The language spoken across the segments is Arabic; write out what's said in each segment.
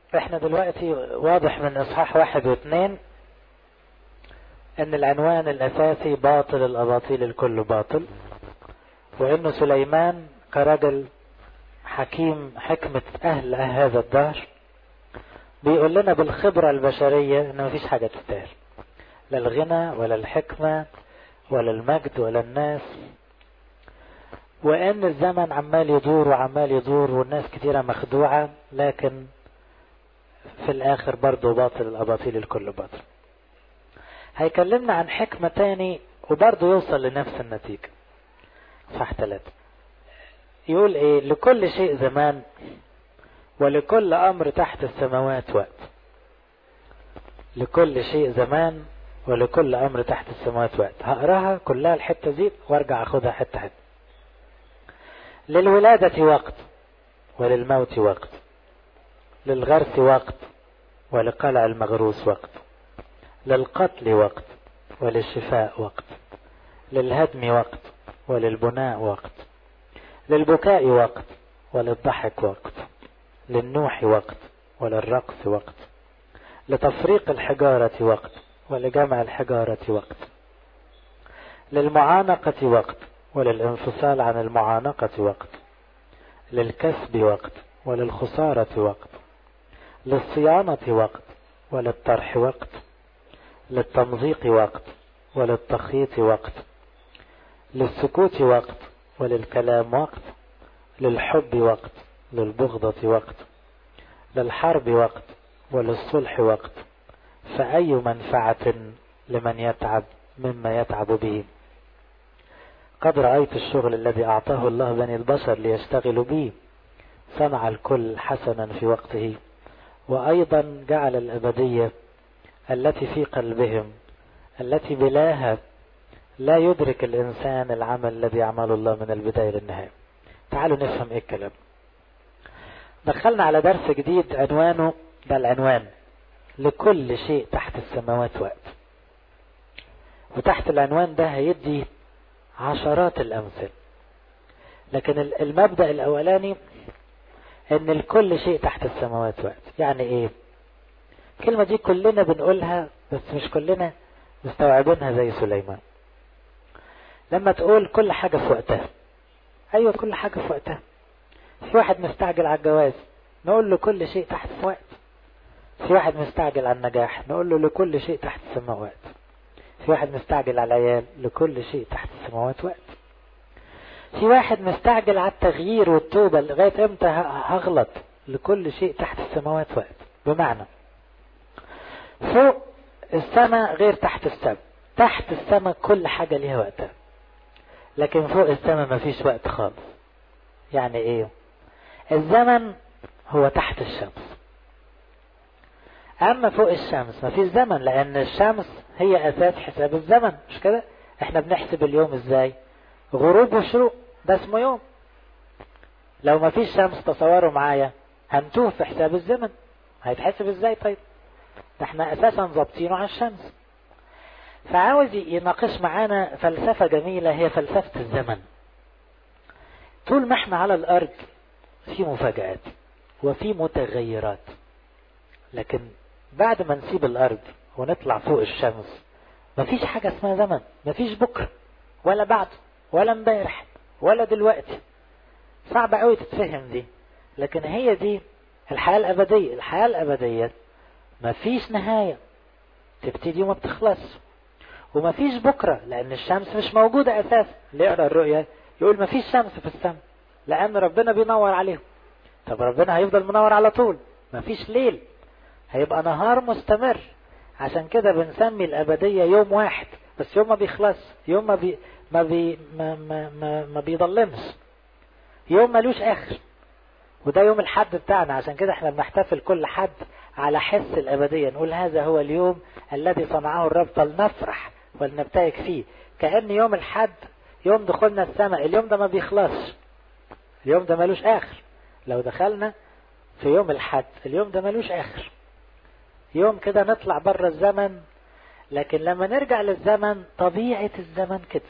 احنا دلوقتي واضح من اصحاح 1 و2 ان العنوان الاساسي باطل الاباطيل الكل باطل، وانه سليمان كرجل حكيم حكمة اهل هذا الدهر بيقول لنا بالخبرة البشرية ان مفيش حاجة تستاهل، لا الغنى ولا الحكمة ولا المجد ولا الناس، وان الزمن عمال يدور وعمال يدور والناس كتيرة مخدوعة، لكن في الاخر برضو باطل الاباطيل الكل باطل. هيكلمنا عن حكمة تاني وبرضو يوصل لنفس النتيجة. صح 3 يقول ايه؟ لكل شيء زمان ولكل امر تحت السماوات وقت. لكل شيء زمان ولكل امر تحت السماوات وقت. هقراها كلها الحتة دي وارجع اخدها حتة حتة. للولادة وقت وللموت وقت، للغرس وقت ولقلع المغروس وقت، للقتل وقت وللشفاء وقت، للهدم وقت وللبناء وقت، للبكاء وقت وللضحك وقت، للنوح وقت وللرقص وقت، لتفريق الحجارة وقت ولجمع الحجارة وقت، للمعانقة وقت وللانفصال عن المعانقة وقت، للكسب وقت وللخسارة وقت، للصيانة وقت وللطرح وقت، للتمزيق وقت وللتخييط وقت، للسكوت وقت وللكلام وقت، للحب وقت للبغضة وقت، للحرب وقت وللصلح وقت، فأي منفعة لمن يتعب مما يتعب به. قد رأيت الشغل الذي أعطاه الله بني البشر ليشتغلوا به، صنع الكل حسنا في وقته، وأيضا جعل الأبدية التي في قلبهم التي بلاها لا يدرك الإنسان العمل الذي يعمله الله من البداية للنهاية. تعالوا نفهم إيه الكلام. دخلنا على درس جديد عنوانه ده العنوان لكل شيء تحت السماوات وقت، وتحت العنوان ده هيدي عشرات الأمثل، لكن المبدأ الأولاني ان الكل شيء تحت السماوات وقت. يعني ايه الكلمة دي؟ كلنا بنقولها بس مش كلنا مستوعبينها زي سليمان. لما تقول كل حاجة في وقتها، ايوه كل حاجة في وقتها. في واحد مستعجل على الجواز نقول له كل شيء تحت وقت. في واحد مستعجل على النجاح نقول له لكل شيء تحت السماوات. في واحد مستعجل على العيال لكل شيء تحت السماوات وقت. في واحد مستعجل على التغيير والتوبة لغاية امتى هغلط، لكل شيء تحت السماوات وقت. بمعنى فوق السماء غير تحت السماء. تحت السماء كل حاجة ليها وقتها، لكن فوق السماء مفيش وقت خالص. يعني ايه؟ الزمن هو تحت الشمس، اما فوق الشمس مفيش زمن، لان الشمس هي اساس حساب الزمن. مش كده؟ احنا بنحسب اليوم ازاي؟ غروب وشروق، ده اسمه يوم. لو ما فيش شمس تصوروا معايا هنتوه في حساب الزمن، هيتحسب ازاي؟ طيب ده احنا اساسا ضابطينه على الشمس. فعاوز يناقش معانا فلسفة جميلة، هي فلسفة الزمن. طول ما احنا على الارض في مفاجآت وفي متغيرات، لكن بعد ما نسيب الارض ونطلع فوق الشمس مفيش حاجة اسمها زمن. مفيش بكرة ولا بعد ولا امبارح ولا دلوقتي. صعب قوي تتفهم دي، لكن هي دي الحياة الأبدية. الحياة الأبدية مفيش نهاية، تبتدي وما بتخلص، ومفيش بكرة لأن الشمس مش موجودة أساسا. اللي يقرأ الرؤية يقول مفيش شمس في السماء لأن ربنا بينور عليهم. طب ربنا هيفضل منور على طول؟ مفيش ليل، هيبقى نهار مستمر. عشان كده بنسمي الأبدية يوم واحد بس، يوم ما بيخلص، يوم ما بيضلمش، يوم ملوش آخر. وده يوم الحد بتاعنا، عشان كده احنا بنحتفل كل حد على حس الأبدية. نقول هذا هو اليوم الذي صنعه الرب فلنفرح ولنبتهج فيه. كأن يوم الحد يوم دخولنا السماء، اليوم ده ما بيخلصش، اليوم ده ملوش آخر. لو دخلنا في يوم الحد اليوم ده ملوش آخر، يوم كده نطلع بره الزمن. لكن لما نرجع للزمن، طبيعة الزمن كده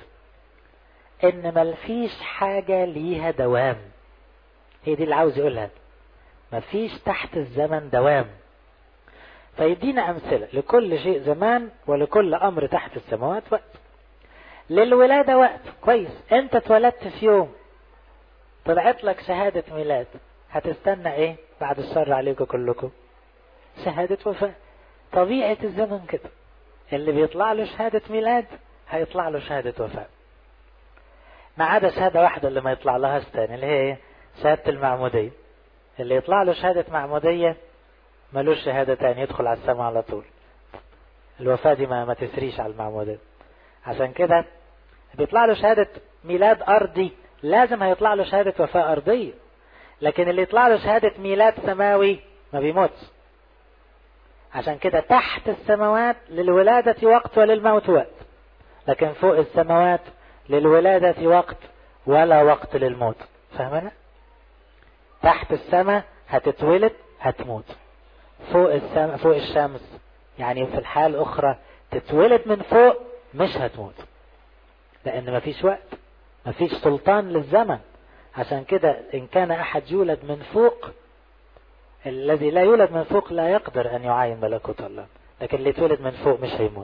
ان ملفيش حاجة ليها دوام. هي دي اللي عاوز يقولها. مفيش تحت الزمن دوام. فيدينا أمثلة لكل شيء زمان ولكل أمر تحت السماوات وقت. للولادة وقت كويس، انت اتولدت في يوم طلعت لك شهادة ميلاد، هتستنى ايه بعد الشر عليكم كلكم؟ شهادة وفاة. طبيعة الزمن كده، اللي بيطلع له شهادة ميلاد هيطلع له شهادة وفاة، ما عدا شهادة واحدة اللي ما يطلع لهاش تاني، اللي هي ايه؟ شهادة المعمودية. اللي يطلع له شهادة معمودية ملوش شهادة تاني، يدخل على السماء على طول. الوفاة دي ما تسريش على المعمودية. عشان كده بيطلع له شهادة ميلاد أرضي لازم هيطلع له شهادة وفاة أرضية، لكن اللي يطلع له شهادة ميلاد سماوي ما بيموتش. عشان كده تحت السماوات للولادة وقت وللموت وقت، لكن فوق السماوات للولادة وقت ولا وقت للموت. فاهمنا؟ تحت السماء هتتولد هتموت، فوق السماء فوق الشمس يعني في الحال أخرى تتولد من فوق مش هتموت، لأن مفيش وقت، مفيش سلطان للزمن. عشان كده إن كان أحد يولد من فوق، الذي لا يولد من فوق لا يقدر أن يعاين ملكوت الله، لكن اللي يتولد من فوق مش هيموت.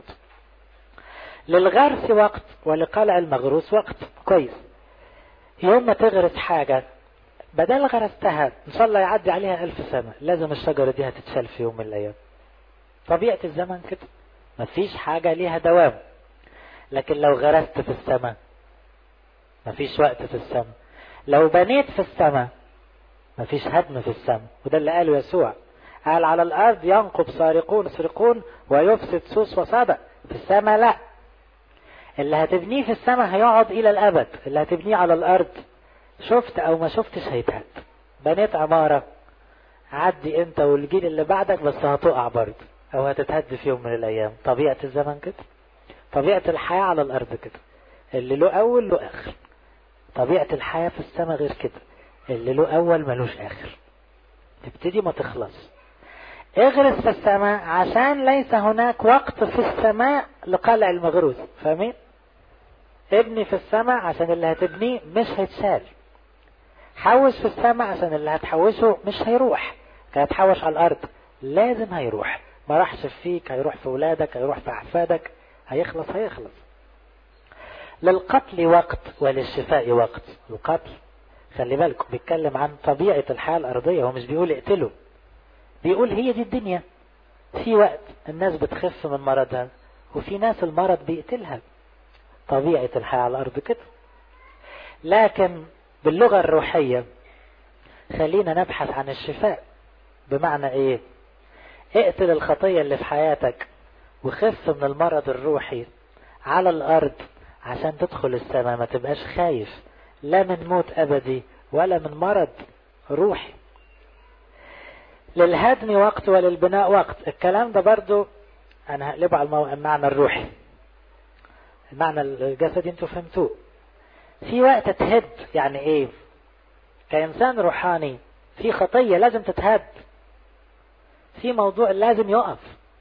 للغرس وقت ولقلع المغروس وقت كويس. يوم ما تغرس حاجة بدل غرستها إن شاء الله يعدي عليها 1000 سنة، لازم الشجرة دي هتتشال في يوم من الأيام. طبيعة الزمن كده، مفيش حاجة ليها دوام. لكن لو غرست في السماء مفيش وقت في السماء، لو بنيت في السماء مفيش هدم في السماء. وده اللي قاله يسوع، قال على الأرض ينقب سارقون يسرقون ويفسد سوس وصدق، في السماء لا. اللي هتبنيه في السماء هيقعد إلى الأبد، اللي هتبنيه على الأرض شفت أو ما شفتش هيتهد. بنيت عمارة عدي أنت والجيل اللي بعدك بس هتقع برضه أو هتتهد في يوم من الأيام. طبيعة الزمن كده، طبيعة الحياة على الأرض كده، اللي له أول له آخر. طبيعة الحياة في السماء غير كده، اللي له أول ملوش آخر، تبتدي ما تخلص. اغرس في السماء عشان ليس هناك وقت في السماء لقلع المغروس. فاهمين؟ ابني في السماء عشان اللي هتبنيه مش هيتشال. حوش في السماء عشان اللي هتحوشه مش هيروح. كان هتحوش على الأرض لازم هيروح، ما راحش فيك هيروح في ولادك، هيروح في أحفادك، هيخلص. للقتل وقت وللشفاء وقت. القتل خلي بالكم بيتكلم عن طبيعة الحياة الأرضية، هو مش بيقول اقتله، بيقول هي دي الدنيا. في وقت الناس بتخف من مرضها وفي ناس المرض بيقتلها، طبيعة الحياة على الأرض كده. لكن باللغة الروحية خلينا نبحث عن الشفاء. بمعنى ايه؟ اقتل الخطية اللي في حياتك وخف من المرض الروحي على الأرض عشان تدخل السماء، ما تبقاش خايف لا من موت أبدي ولا من مرض روحي. للهدم وقت وللبناء وقت. الكلام ده برضو أنا هقلبه على المعنى الروحي، المعنى الجسدي انتوا فهمتوه. في وقت تهد، يعني ايه؟ كإنسان روحاني في خطية لازم تتهد، في موضوع لازم يقف،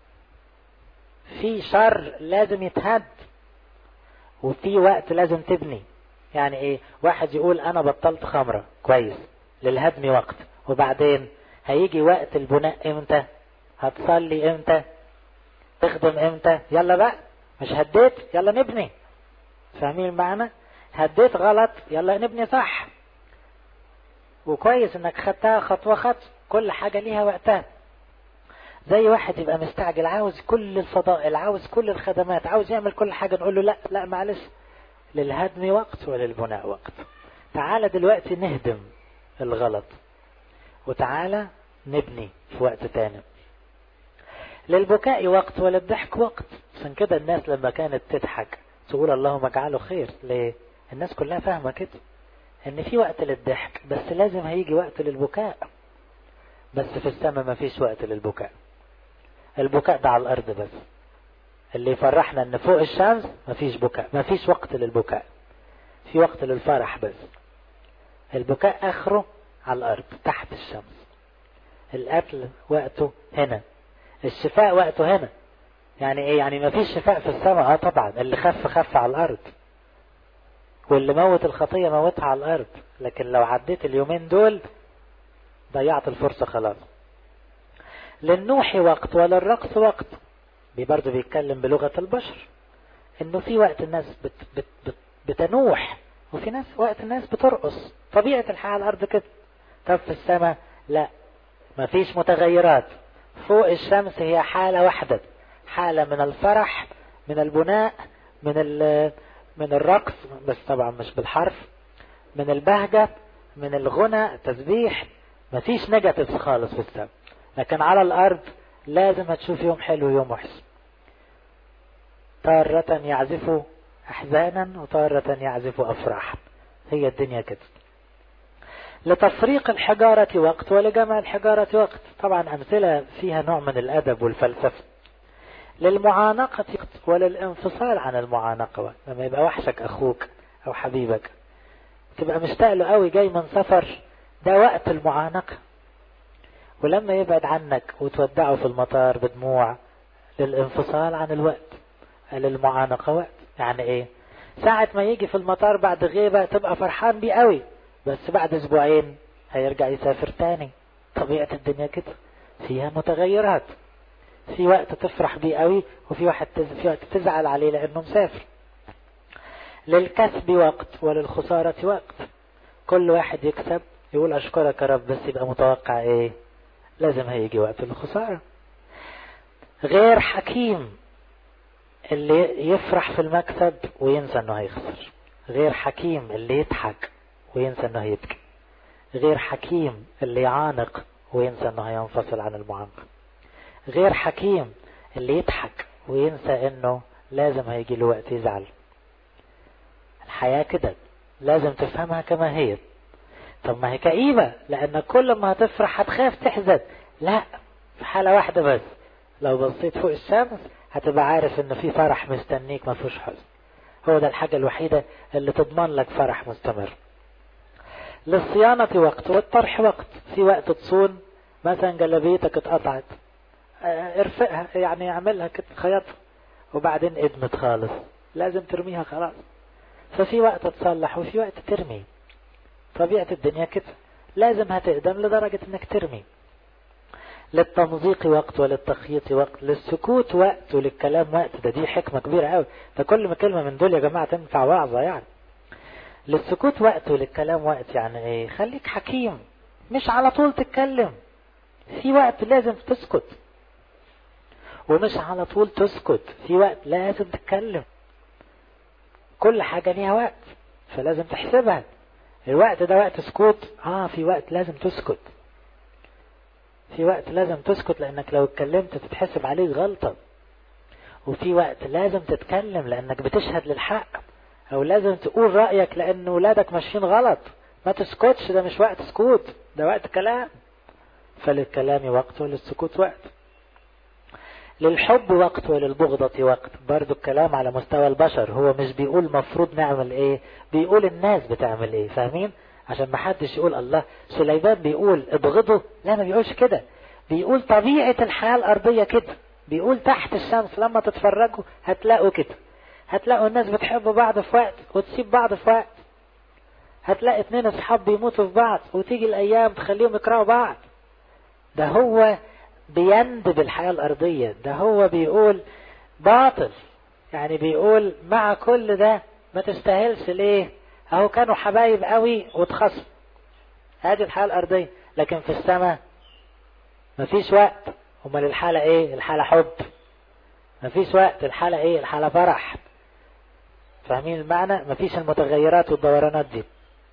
في شر لازم يتهد، وفي وقت لازم تبني. يعني ايه؟ واحد يقول انا بطلت خمرة كويس، للهدم وقت، وبعدين هيجي وقت البناء امتى؟ هتصلي امتى؟ تخدم امتى؟ يلا بقى مش هديت يلا نبني. فاهمين المعنى؟ هديت غلط يلا نبني صح. وكويس انك خدتها خطوة خطوة، كل حاجة ليها وقتها. زي واحد يبقى مستعجل عاوز كل الفضائل، عاوز كل الخدمات، عاوز يعمل كل حاجة، نقول له لا معلش، للهدم وقت وللبناء وقت. تعالى دلوقتي نهدم الغلط وتعالى نبني في وقت تاني. للبكاء وقت وللضحك وقت. عشان كده الناس لما كانت تضحك تقول اللهم اجعله خير. ليه؟ الناس كلها فاهمة كده ان في وقت للضحك بس لازم هيجي وقت للبكاء. بس في السماء ما فيش وقت للبكاء. البكاء ده على الارض بس. اللي يفرحنا ان فوق الشمس ما فيش بكاء، ما فيش وقت للبكاء، في وقت للفرح بس. البكاء اخره على الارض تحت الشمس. القتل وقته هنا، الشفاء وقته هنا. يعني ايه؟ يعني ما فيش شفاء في السماء. طبعا اللي خف على الارض، واللي موت الخطية موتها على الارض. لكن لو عديت اليومين دول ضيعت الفرصة خلاص. للنوح وقت وللرقص وقت، برضه بيتكلم بلغة البشر، انه في وقت الناس بتنوح، وفي ناس وقت الناس بترقص، طبيعة الحياة على الارض كده. طب في السماء لا، مفيش متغيرات. فوق الشمس هي حالة واحدة، حالة من الفرح، من البناء، من الرقص، بس طبعا مش بالحرف، من البهجة، من الغنى، تسبيح. مفيش نيجاتيف خالص في السماء. لكن على الارض لازم هتشوف يوم حلو ويوم وحش، تارة يعزف احزانا وتارة يعزف افراحا. هي الدنيا كده. لتفريق الحجارة وقت ولجمع الحجارة وقت، طبعا امثلة فيها نوع من الادب والفلسفة. للمعانقة وقت وللانفصال عن المعانقة وقت. لما يبقى وحشك اخوك او حبيبك، تبقى مشتاق له قوي، جاي من سفر، ده وقت المعانقة. ولما يبعد عنك وتودعه في المطار بدموع، للانفصال عن الوقت. للمعانقة وقت يعني ايه؟ ساعة ما يجي في المطار بعد غيبة تبقى فرحان بيه قوي، بس بعد اسبوعين هيرجع يسافر تاني. طبيعة الدنيا كده، فيها متغيرات. في وقت تفرح بيه قوي، وفي وقت تزعل عليه لانه مسافر. للكسب وقت وللخسارة وقت. كل واحد يكسب يقول اشكرك يا رب، بس يبقى متوقع ايه؟ لازم هيجي وقت الخسارة. غير حكيم اللي يفرح في المكسب وينسى انه هيخسر. غير حكيم اللي يضحك وينسى انه هيبكي. غير حكيم اللي يعانق وينسى انه هينفصل عن المعانقة. غير حكيم اللي يضحك وينسى انه لازم هيجي له وقت يزعل. الحياة كده، لازم تفهمها كما هي. طب ما هي كئيبة، لان كل ما هتفرح هتخاف تحزن. لا، في حالة واحدة بس، لو بصيت فوق الشمس هتبقى عارف ان في فرح مستنيك ما فيهوش حزن. هو ده الحاجة الوحيدة اللي تضمن لك فرح مستمر. للصيانة وقت والطرح وقت. في وقت تصون، مثلا جلبيتك اتقطعت، ارفقها، يعني اعملها كده، خيطها، وبعدين ادمت خالص، لازم ترميها خلاص. ففي وقت تصلح وفي وقت ترمي. طبيعة الدنيا كده، لازم هتقدم لدرجة انك ترمي. للتمزيق وقت وللتخييط وقت. للسكوت وقت وللكلام وقت. دي حكمة كبيرة قوي. ده كل ما كلمة من دول يا جماعة تنفع وعظة يعني. للسكوت وقت وللكلام وقت يعني ايه؟ خليك حكيم، مش على طول تتكلم. في وقت لازم تسكت، ومش على طول تسكت. في وقت لازم تتكلم. كل حاجة ليها وقت، فلازم تحسبها. الوقت ده وقت سكوت، في وقت لازم تسكت. في وقت لازم تسكت لانك لو اتكلمت تتحسب عليك غلطة. وفي وقت لازم تتكلم لانك بتشهد للحق، او لازم تقول رأيك لان ولادك ماشيين غلط. ما تسكتش، ده مش وقت سكوت، ده وقت كلام. فللكلام وقت وللسكوت وقت. للحب وقت وللبغضة وقت. برضو الكلام على مستوى البشر، هو مش بيقول مفروض نعمل ايه، بيقول الناس بتعمل ايه. فاهمين؟ عشان ما حدش يقول الله سليمان بيقول ابغضه، لا، ما بيقولش كده. بيقول طبيعة الحياة الارضية كده. بيقول تحت الشمس لما تتفرجوا هتلاقوا كده. هتلاقوا الناس بتحب بعض في وقت وتسيب بعض في وقت. هتلاقي 2 اصحاب بيموتوا في بعض وتيجي الايام تخليهم يكرهوا بعض. ده هو بيندب الحياة الارضية. ده هو بيقول باطل، يعني بيقول مع كل ده ما تستاهلش ليه؟ اهو كانوا حبايب قوي واتخصموا. هذه الحياة الارضية. لكن في السماء مفيش وقت. امال الحالة ايه؟ الحالة حب. مفيش وقت، الحالة ايه؟ الحالة فرح. فاهمين المعنى؟ مفيش المتغيرات والدورانات دي.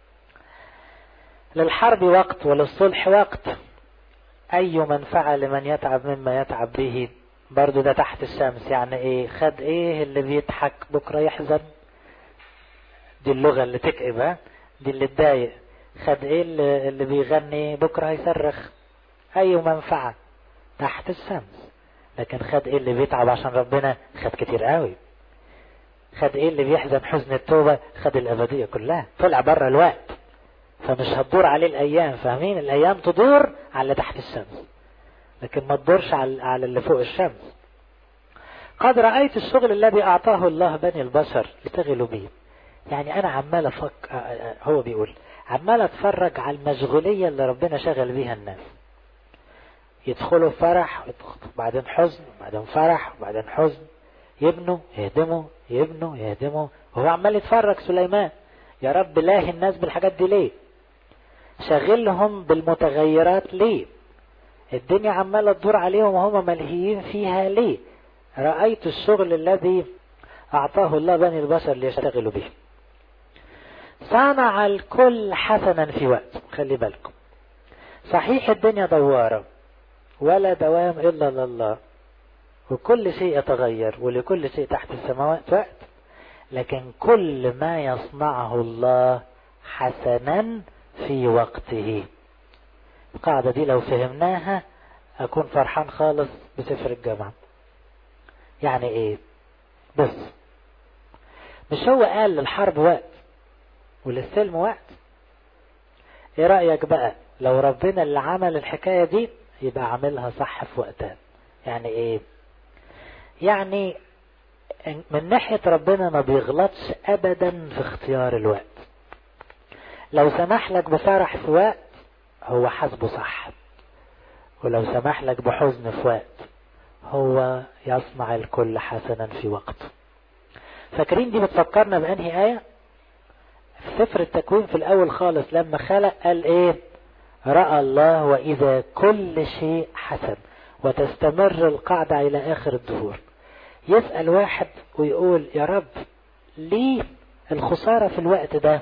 للحرب وقت وللصلح وقت. اي منفعة لمن يتعب مما يتعب به. برضو ده تحت الشمس. يعني ايه؟ خد ايه اللي بيضحك بكرة يحزن؟ دي اللغة اللي تكئب، دي اللي تضايق. خد ايه اللي بيغني بكرة هيصرخ؟ اي منفعة تحت الشمس. لكن خد ايه اللي بيتعب عشان ربنا؟ خد كتير قوي. خد ايه اللي بيحزن حزن التوبة؟ خد الابدية كلها. طلع بره الوقت، فمش هتدور عليه الايام. فاهمين؟ الايام تدور على اللي تحت الشمس، لكن ما تدورش على اللي فوق الشمس. قد رأيت الشغل الذي اعطاه الله بني البشر لتغلوا به. يعني انا عمال هو بيقول عمال اتفرج على المشغولية اللي ربنا شغل بيها الناس. يدخلوا فرح وبعدين حزن وبعدين فرح وبعدين حزن، يبنوا يهدموا يبنوا يهدموا، وهو عمال يتفرج سليمان. يا رب لاهي الناس بالحاجات دي ليه؟ شغلهم بالمتغيرات ليه؟ الدنيا عمالة تدور عليهم وهم ملهيين فيها ليه؟ رأيت الشغل الذي أعطاه الله بني البشر ليشتغلوا به. صنع الكل حسنا في وقت. خلي بالكم، صحيح الدنيا دوارة ولا دوام إلا لله، وكل شيء يتغير ولكل شيء تحت السماوات وقت، لكن كل ما يصنعه الله حسنا في وقته. القاعدة دي لو فهمناها أكون فرحان خالص بسفر الجامعة. يعني إيه؟ بس مش هو قال للحرب وقت وللسلم وقت؟ إيه رأيك بقى لو ربنا اللي عمل الحكاية دي يبقى عاملها صح في وقتها؟ يعني إيه؟ يعني من ناحية ربنا ما بيغلطش أبدا في اختيار الوقت. لو سمح لك بفرح في وقت هو حسبه صح، ولو سمح لك بحزن في وقت هو يصنع الكل حسنا في وقته. فاكرين دي بتفكرنا بأنهي آية؟ في سفر التكوين في الأول خالص لما خلق قال إيه؟ رأى الله وإذا كل شيء حسن، وتستمر القاعدة إلى آخر الدهور. يسأل واحد ويقول يا رب ليه الخسارة في الوقت ده؟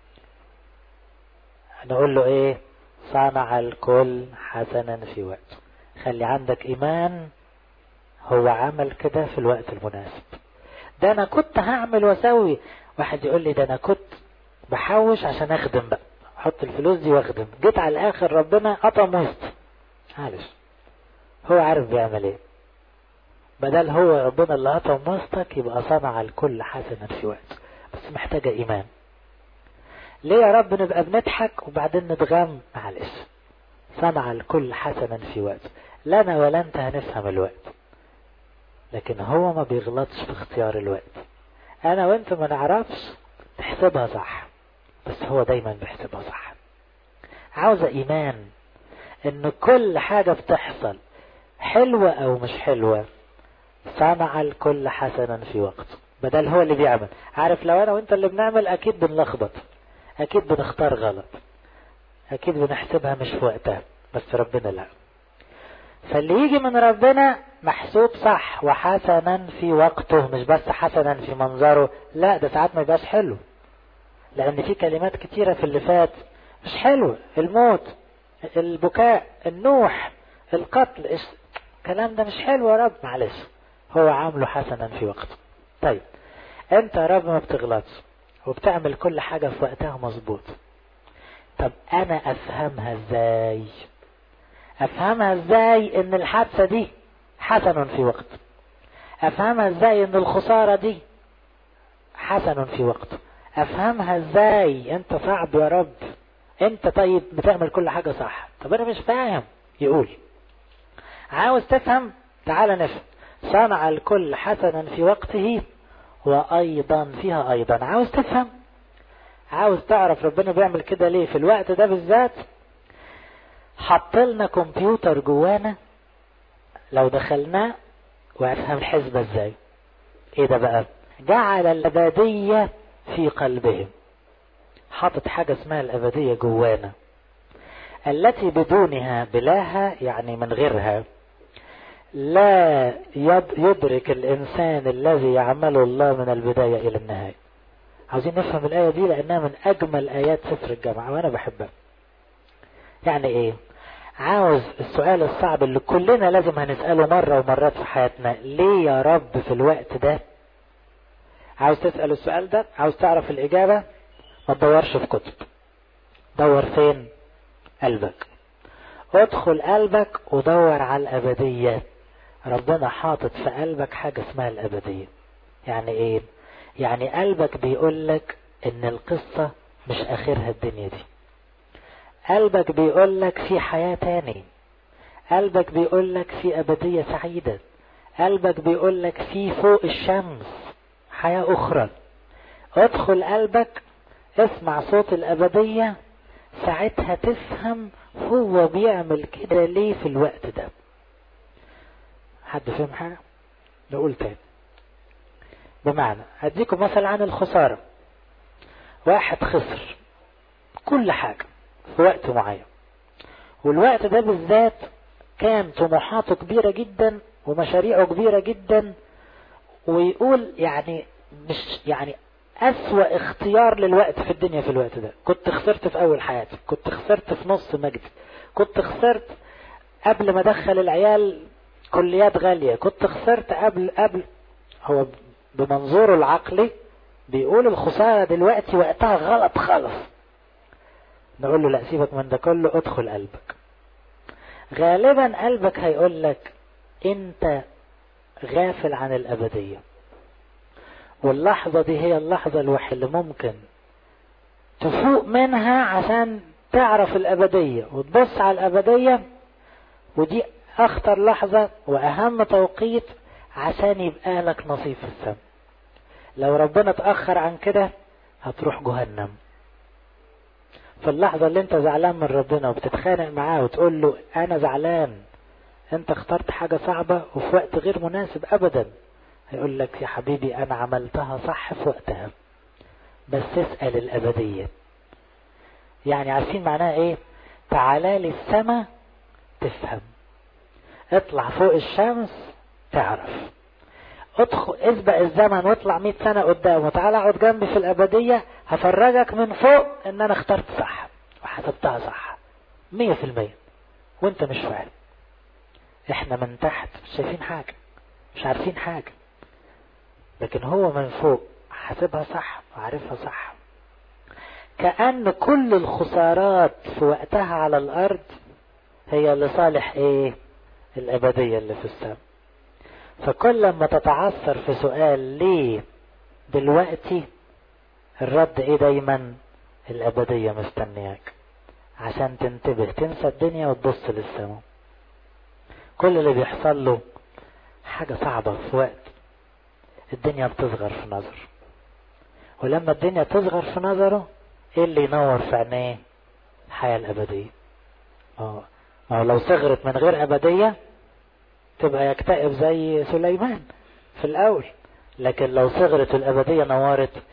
نقول له إيه؟ صنع الكل حسنا في وقته. خلي عندك إيمان، هو عمل كده في الوقت المناسب. ده أنا كنت هعمل واسوي. واحد يقول لي ده أنا كنت بحوش عشان أخدم بقى، أحط الفلوس دي وأخدم، جيت على الآخر ربنا قطم وسط. معلش، هو عارف بيعمل إيه. بدل هو ربنا اللي قطم وسطك يبقى صنع الكل حسنا في وقته، بس محتاجة إيمان. ليه يا رب نبقى بنضحك وبعدين نتغم؟ معلش، صنع الكل حسنا في وقته. لا أنا ولا أنت هنفهم الوقت، لكن هو ما بيغلطش في اختيار الوقت. أنا وأنت ما نعرفش نحسبها صح، بس هو دايما بيحسبها صح. عاوزة إيمان إن كل حاجة بتحصل حلوة أو مش حلوة صنع الكل حسنا في وقته. بدل هو اللي بيعمل. عارف لو أنا وأنت اللي بنعمل أكيد بنلخبط، أكيد بنختار غلط، أكيد بنحسبها مش في وقتها، بس ربنا لا. فاللي يجي من ربنا محسوب صح وحسنا في وقته، مش بس حسنا في منظره، لا ده ساعات ما يبقاش حلو، لأن في كلمات كتيرة في اللي فات مش حلوة. الموت، البكاء، النوح، القتل، الكلام ده مش حلو يا رب. معلش، هو عامله حسنا في وقته. طيب انت يا رب ما بتغلطش وبتعمل كل حاجة في وقتها مظبوط. طب انا افهمها ازاي؟ افهمها ازاي ان الحادثة دي حسن في وقت؟ افهمها ازاي ان الخسارة دي حسن في وقت؟ افهمها ازاي؟ انت صعب يا رب، انت طيب بتعمل كل حاجة صح. طب انا مش فاهم. يقول عاوز تفهم؟ تعال نفهم. صنع الكل حسنا في وقته وايضا فيها ايضا. عاوز تفهم؟ عاوز تعرف ربنا بيعمل كده ليه في الوقت ده بالذات؟ حط لنا كمبيوتر جوانا لو دخلناه وافهم الحسبة ازاي. ايه ده بقى؟ جعل الابدية في قلبهم. حاطط حاجة اسمها الابدية جوانا، التي بدونها بلاها، يعني من غيرها لا يدرك الانسان الذي يعمله الله من البداية الى النهاية. عاوزين نفهم الآية دي لانها من اجمل ايات سفر الجامعة وانا بحبها. يعني ايه؟ عاوز السؤال الصعب اللي كلنا لازم هنسأله مرة ومرات في حياتنا، ليه يا رب في الوقت ده؟ عاوز تسأل السؤال ده؟ عاوز تعرف الإجابة؟ ما تدورش في كتب، دور فين؟ قلبك. ادخل قلبك ودور على الأبدية. ربنا حاطط في قلبك حاجة اسمها الأبدية. يعني ايه؟ يعني قلبك بيقولك ان القصة مش اخرها الدنيا دي. قلبك بيقولك في حياة تاني. قلبك بيقولك في أبدية سعيدة. قلبك بيقولك في فوق الشمس حياة أخرى. ادخل قلبك، اسمع صوت الأبدية ساعتها تفهم هو بيعمل كده ليه في الوقت ده. حد فهم حاجة؟ نقول تاني. بمعنى هديكم مثل عن الخسارة. واحد خسر كل حاجة في وقت معين، والوقت ده بالذات كان طموحاته كبيرة جدا ومشاريعه كبيرة جدا، ويقول يعني مش يعني أسوأ اختيار للوقت في الدنيا في الوقت ده. كنت خسرت في أول حياتي، كنت خسرت في نص مجدي، كنت خسرت قبل ما أدخل العيال كليات غالية، كنت خسرت قبل. هو بمنظوره العقلي بيقول الخسارة دلوقتي وقتها غلط خالص. نقول له لا، سيبك من ده كله، ادخل قلبك. غالبا قلبك هيقول لك انت غافل عن الأبدية، واللحظة دي هي اللحظة الوحيدة اللي ممكن تفوق منها عشان تعرف الأبدية وتبص على الأبدية، ودي أخطر لحظة وأهم توقيت عشان يبقى لك نصيب في السماء. لو ربنا تأخر عن كده هتروح جهنم. في اللحظة اللي انت زعلان من ربنا وبتتخانق معاه وتقول له انا زعلان، انت اخترت حاجة صعبة وفي وقت غير مناسب ابدا، هيقول لك يا حبيبي انا عملتها صح في وقتها، بس اسأل الابدية. يعني عارفين معناها ايه؟ تعالى لي السما تفهم، اطلع فوق الشمس تعرف، ادخل اسبق الزمن واطلع 100 سنة قدام وتعالى اقعد جنبي في الابدية، هفرجك من فوق ان انا اخترت صح وحسبتها صح 100%، وانت مش فاهم. احنا من تحت مش شايفين حاجة، مش عارفين حاجة، لكن هو من فوق حسبها صح وعارفها صح. كأن كل الخسارات في وقتها على الارض هي لصالح ايه؟ الابدية اللي في السماء. فكل ما تتعثر في سؤال ليه دلوقتي، الرد ايه دايما؟ الابدية مستنياك عشان تنتبه، تنسى الدنيا وتبص للسماء. كل اللي بيحصل له حاجة صعبة في وقت الدنيا بتصغر في نظره، ولما الدنيا تصغر في نظره ايه اللي ينور في عينيه؟ الحياة الابدية. لو صغرت من غير ابدية تبقى يكتئب زي سليمان في الاول، لكن لو صغرت الابدية نورت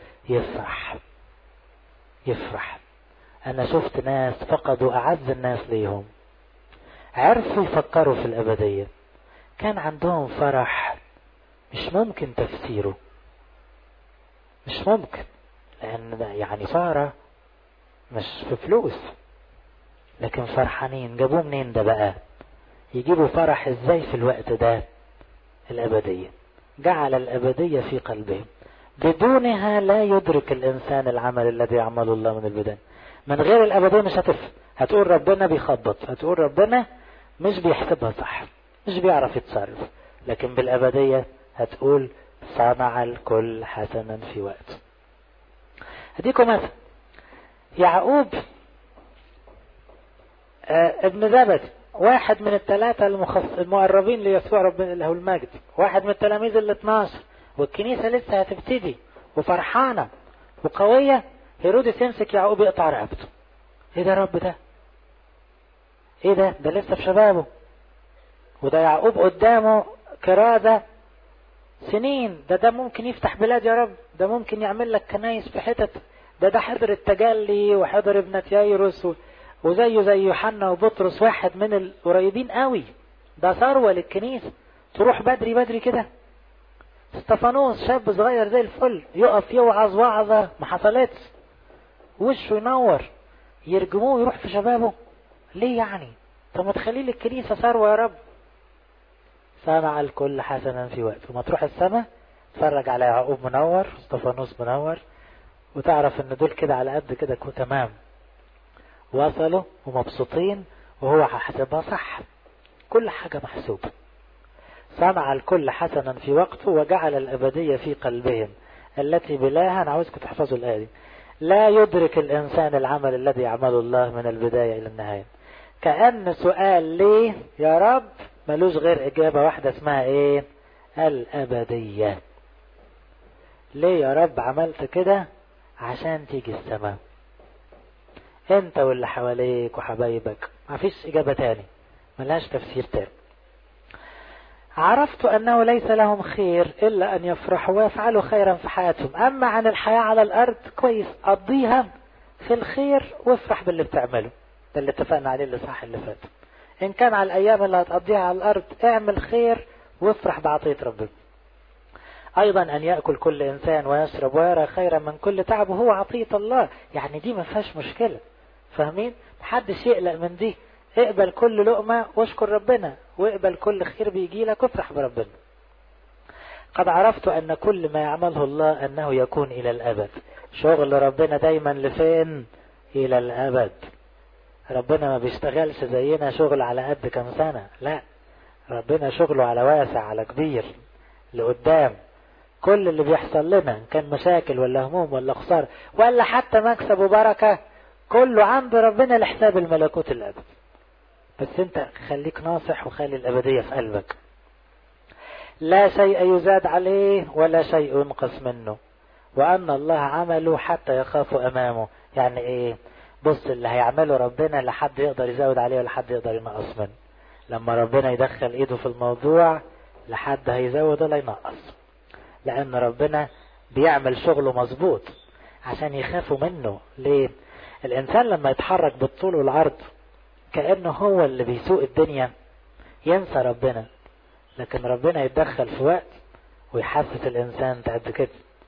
يفرح. انا شفت ناس فقدوا اعز الناس ليهم، عرفوا يفكروا في الابدية، كان عندهم فرح مش ممكن تفسيره، مش ممكن، لان يعني سارة مش في فلوس، لكن فرحانين. جابوه منين ده بقى؟ يجيبوا فرح ازاي في الوقت ده؟ الابدية. جعل الابدية في قلبهم، بدونها لا يدرك الانسان العمل الذي يعمله الله من البداية. من غير الابدية مش هتفهم، هتقول ربنا بيخبط، هتقول ربنا مش بيحسبها صح، مش بيعرف يتصرف. لكن بالابدية هتقول صنع الكل حسنا في وقت. هديكم مثلا يعقوب ابن زبد، واحد من الثلاثة المقربين ليسوع ربنا له المجد، واحد من التلاميذ ال12، والكنيسة لسه هتبتدي وفرحانة وقوية. هيرودس يمسك يعقوب يقطع رقبته. ايه ده رب ده؟ ايه ده؟ ده لسه في شبابه، وده يعقوب قدامه كرازة سنين، ده ممكن يفتح بلاد يا رب، ده ممكن يعمل لك كنايس في حتت، ده حضر التجلي وحضر ابنة يايروس وزيه زي يوحنا وبطرس، واحد من القريبين قوي، ده ثروة للكنيسة، تروح بدري كده. استفانوس شاب صغير زي الفل، يقف يوعظ وعظة ما حصلتش، وشه ينور، يرجموه يروح في شبابه. ليه يعني؟ طب ما تخليه للكنيسة ثروة يا رب. صنع الكل حسنا في وقت. وما تروح السماء تفرج على يعقوب منور، استفانوس منور، وتعرف ان دول كده على قد كده تمام، وصلوا ومبسوطين، وهو حسبها صح، كل حاجة محسوبة. صنع الكل حسنا في وقته وجعل الأبدية في قلبهم التي بلاها. أنا عاوزكم تحفظوا الآية دي. لا يدرك الإنسان العمل الذي يعمله الله من البداية إلى النهاية. كأن سؤال ليه يا رب ملوش غير إجابة واحدة اسمها إيه؟ الأبدية. ليه يا رب عملت كده؟ عشان تيجي السماء. انت واللي حواليك وحبايبك، ما فيش اجابة تاني، ملهاش تفسير تاني. عرفت انه ليس لهم خير الا ان يفرحوا ويفعلوا خيرا في حياتهم. اما عن الحياة على الارض كويس، قضيها في الخير وافرح باللي بتعمله، ده اللي اتفقنا عليه الاصحاح اللي فات. ان كان على الايام اللي هتقضيها على الارض اعمل خير وافرح بعطية ربنا. ايضا ان يأكل كل انسان ويشرب ويرى خيرا من كل تعب وهو عطية الله، يعني دي ما فيهاش مشكلة، فاهمين؟ محدش يقلق من دي، اقبل كل لقمة واشكر ربنا، واقبل كل خير بيجي لك وافرح بربنا. قد عرفت ان كل ما يعمله الله انه يكون الى الابد. شغل ربنا دايما لفين؟ الى الابد. ربنا ما بيشتغلش زينا شغل على قد كم سنة، لا، ربنا شغله على واسع، على كبير، لقدام. كل اللي بيحصل لنا كان مشاكل ولا هموم ولا خسارة ولا حتى مكسب وبركة، كله عند ربنا لحساب الملكوت الأبد. بس انت خليك ناصح وخلي الأبدية في قلبك. لا شيء يزاد عليه ولا شيء ينقص منه، وأن الله عمله حتى يخافوا أمامه. يعني ايه؟ بص، اللي هيعمله ربنا لا حد يقدر يزود عليه ولا حد يقدر ينقص منه. لما ربنا يدخل ايده في الموضوع لا حد هيزود ولا ينقص، لأن ربنا بيعمل شغله مظبوط عشان يخافوا منه. ليه؟ الإنسان لما يتحرك بالطول والعرض كأنه هو اللي بيسوق الدنيا، ينسى ربنا. لكن ربنا يتدخل في وقت ويحسس الإنسان قد كده،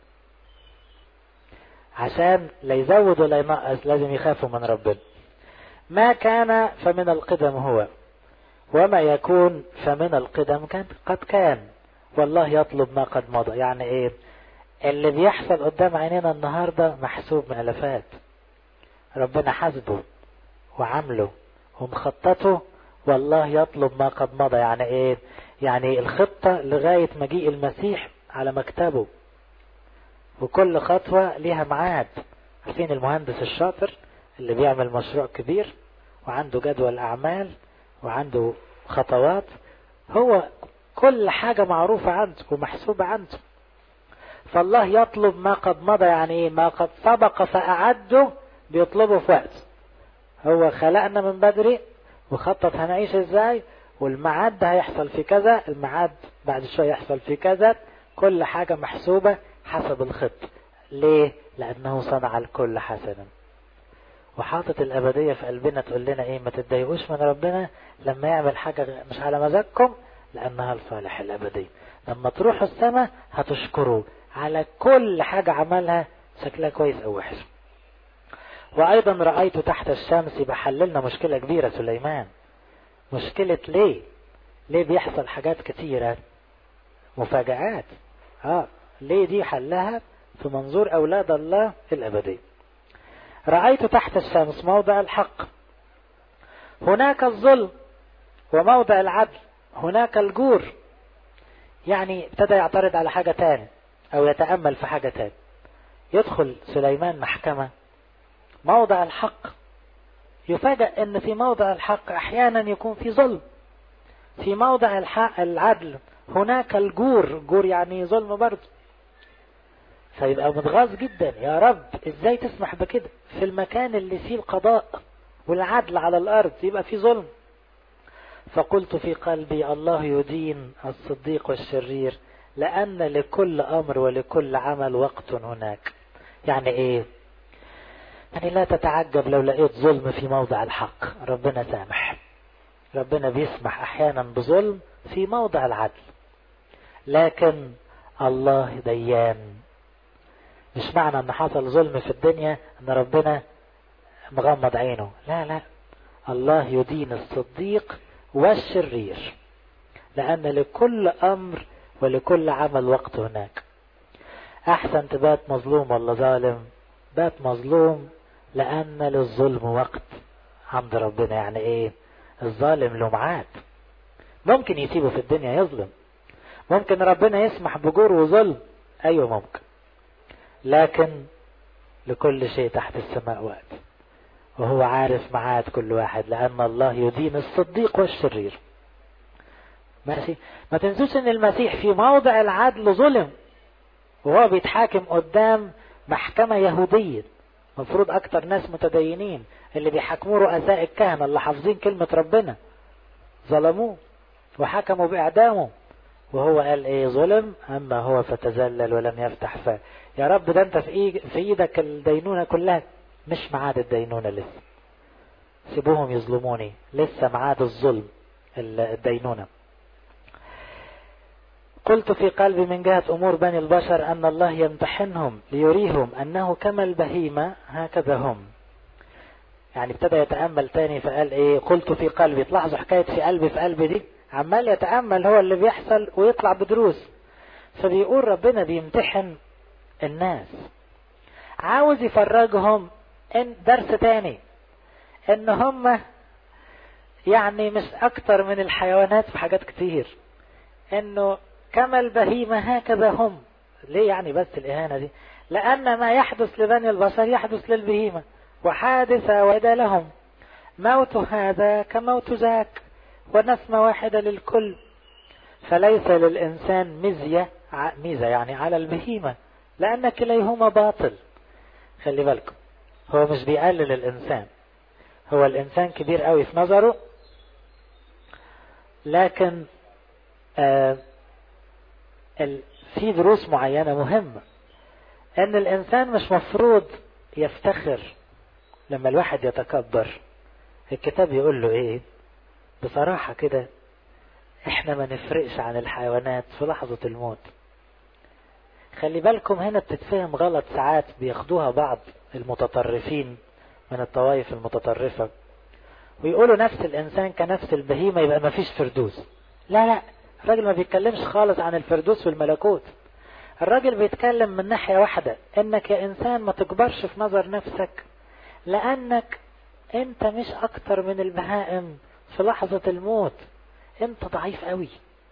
عشان لا يزود ولا ينقص لازم يخافوا من ربنا. ما كان فمن القدم هو، وما يكون فمن القدم قد كان، والله يطلب ما قد مضى. يعني ايه؟ اللي بيحصل قدام عينينا النهاردة محسوب من ألفات، ربنا حسبه وعمله ومخططه، والله يطلب ما قد مضى. يعني ايه؟ يعني الخطة لغاية مجيء المسيح على مكتبه، وكل خطوة ليها معاد. عارفين المهندس الشاطر اللي بيعمل مشروع كبير وعنده جدول أعمال وعنده خطوات، هو كل حاجة معروفة عنده ومحسوبة عنده. فالله يطلب ما قد مضى، يعني ايه؟ ما قد سبق فأعده بيطلبه في وقت. هو خلقنا من بدري وخطط هنعيش ازاي، والميعاد ده هيحصل في كذا، الميعاد بعد شوية يحصل في كذا، كل حاجة محسوبة حسب الخط. ليه؟ لأنه صنع الكل حسنا، وحاطط الأبدية في قلبنا. تقول لنا ايه؟ ما تتضايقوش من ربنا لما يعمل حاجة مش على مزاجكم، لأنها لصالح الأبدية. لما تروحوا السماء هتشكروا على كل حاجة عملها، شكلها كويس أو وحش. وأيضا رأيت تحت الشمس، بحللنا مشكلة كبيرة سليمان. مشكلة ليه بيحصل حاجات كتيرة مفاجآت؟ ليه دي حلها في منظور أولاد الله الأبدي. رأيت تحت الشمس موضع الحق، هناك الظلم، وموضع العدل، هناك الجور. يعني ابتدى يعترض على حاجة تاني أو يتأمل في حاجة تاني. يدخل سليمان محكمة موضع الحق، يفاجأ أن في موضع الحق أحيانا يكون في ظلم. في موضع الحق العدل هناك الجور يعني ظلم برضه. فيبقى متغاظ جدا، يا رب ازاي تسمح بكده في المكان اللي فيه القضاء والعدل على الأرض يبقى فيه ظلم؟ فقلت في قلبي الله يدين الصديق والشرير، لأن لكل أمر ولكل عمل وقت هناك. يعني ايه؟ يعني لا تتعجب لو لقيت ظلم في موضع الحق، ربنا سامح. ربنا بيسمح أحيانا بظلم في موضع العدل، لكن الله ديان. مش معنى ان حصل ظلم في الدنيا ان ربنا مغمض عينه، لا، الله يدين الصديق والشرير، لأن لكل أمر ولكل عمل وقت هناك. أحسن تبات مظلوم ولا ظالم؟ بات مظلوم، لأن للظلم وقت عند ربنا. يعني ايه؟ الظالم له ميعاد، ممكن يسيبه في الدنيا يظلم، ممكن ربنا يسمح بجور وظلم، ايوه ممكن، لكن لكل شيء تحت السماء وقت، وهو عارف ميعاد كل واحد، لأن الله يدين الصديق والشرير. ماشي؟ ما تنسوش ان المسيح في موضع العدل ظلم، وهو بيتحاكم قدام محكمة يهودية مفروض أكتر ناس متدينين اللي بيحكموا رؤساء الكهنة اللي حافظين كلمة ربنا ظلموه وحكموا بإعدامه، وهو قال ايه؟ ظلم، أما هو فتذلل ولم يفتح فاه. يا رب ده انت في ايدك الدينونة كلها. مش معاد الدينونة لسه، سيبوهم يظلموني، لسه معاد الظلم الدينونة. قلت في قلبي من جهة أمور بني البشر أن الله يمتحنهم ليريهم أنه كما البهيمة هكذا هم. يعني ابتدى يتأمل تاني فقال ايه؟ قلت في قلبي. تلاحظوا حكاية في قلبي دي، عمال يتأمل هو اللي بيحصل ويطلع بدروس. فبيقول ربنا بيمتحن الناس، عاوز يفرجهم ان درس تاني، ان هم يعني مش اكتر من الحيوانات في حاجات كتير، انه كما البهيمة هكذا هم. ليه يعني بس الإهانة دي؟ لأن ما يحدث لبني البشر يحدث للبهيمة، وحادثة واحدة لهم، موت هذا كموت ذاك، ونسمة واحدة للكل، فليس للإنسان ميزة يعني على البهيمة، لأن كليهما باطل. خلي بالكم، هو مش بيقلل الإنسان، هو الإنسان كبير قوي في نظره، لكن في دروس معينة مهمة، ان الانسان مش مفروض يفتخر. لما الواحد يتكبر، الكتاب يقول له ايه بصراحة كده؟ احنا ما نفرقش عن الحيوانات في لحظة الموت. خلي بالكم هنا بتتفهم غلط، ساعات بياخدوها بعض المتطرفين من الطوائف المتطرفة ويقولوا نفس الانسان كنفس البهيمة يبقى ما فيش فردوس. لا، الراجل ما بيتكلمش خالص عن الفردوس والملكوت. الراجل بيتكلم من ناحية واحدة، انك يا انسان ما تكبرش في نظر نفسك، لانك انت مش اكتر من البهائم في لحظة الموت. انت ضعيف قوي،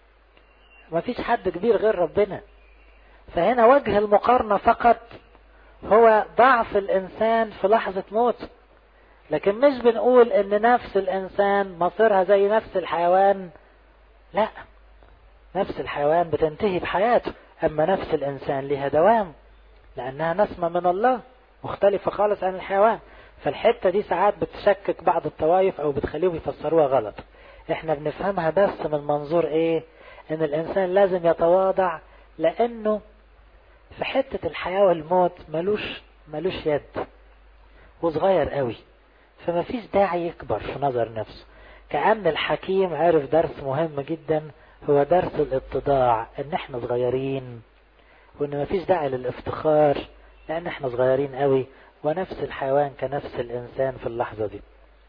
ما فيش حد كبير غير ربنا. فهنا وجه المقارنة فقط هو ضعف الانسان في لحظة موت، لكن مش بنقول ان نفس الانسان مصيرها زي نفس الحيوان. لا، نفس الحيوان بتنتهي بحياته، اما نفس الانسان لها دوام، لانها نسمة من الله مختلفة خالص عن الحيوان. فالحتة دي ساعات بتشكك بعض الطوائف او بتخليهم يفسروها غلط. احنا بنفهمها بس من منظور ايه؟ ان الانسان لازم يتواضع، لانه في حتة الحياة والموت ملوش يد، وصغير قوي، فما فيش داعي يكبر في نظر نفسه. كأن الحكيم عرف درس مهم جدا، هو درس الاتضاع، ان احنا صغيرين، وان ما فيش داعي للافتخار لان احنا صغيرين قوي، ونفس الحيوان كنفس الانسان في اللحظة دي.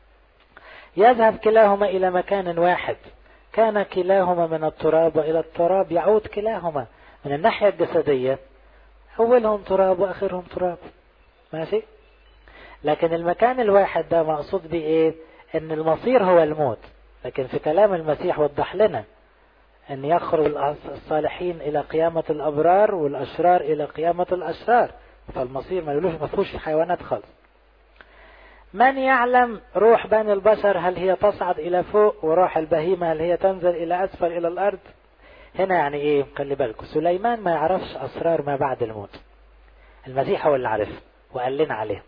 يذهب كلاهما الى مكان واحد، كان كلاهما من التراب والى التراب يعود كلاهما. من الناحية الجسدية اولهم تراب واخرهم تراب، ماشي. لكن المكان الواحد ده مقصود بيه ايه؟ ان المصير هو الموت. لكن في كلام المسيح وضح لنا ان يخرج الصالحين الى قيامة الابرار والاشرار الى قيامة الاشرار، فالمصير ما فيهوش حيوانات خالص. من يعلم روح بني البشر هل هي تصعد الى فوق، وروح البهيمة هل هي تنزل الى اسفل الى الارض؟ هنا يعني ايه؟ خلي بالكم، سليمان ما يعرفش اسرار ما بعد الموت، المسيح هو اللي عارف وقال لنا عليه.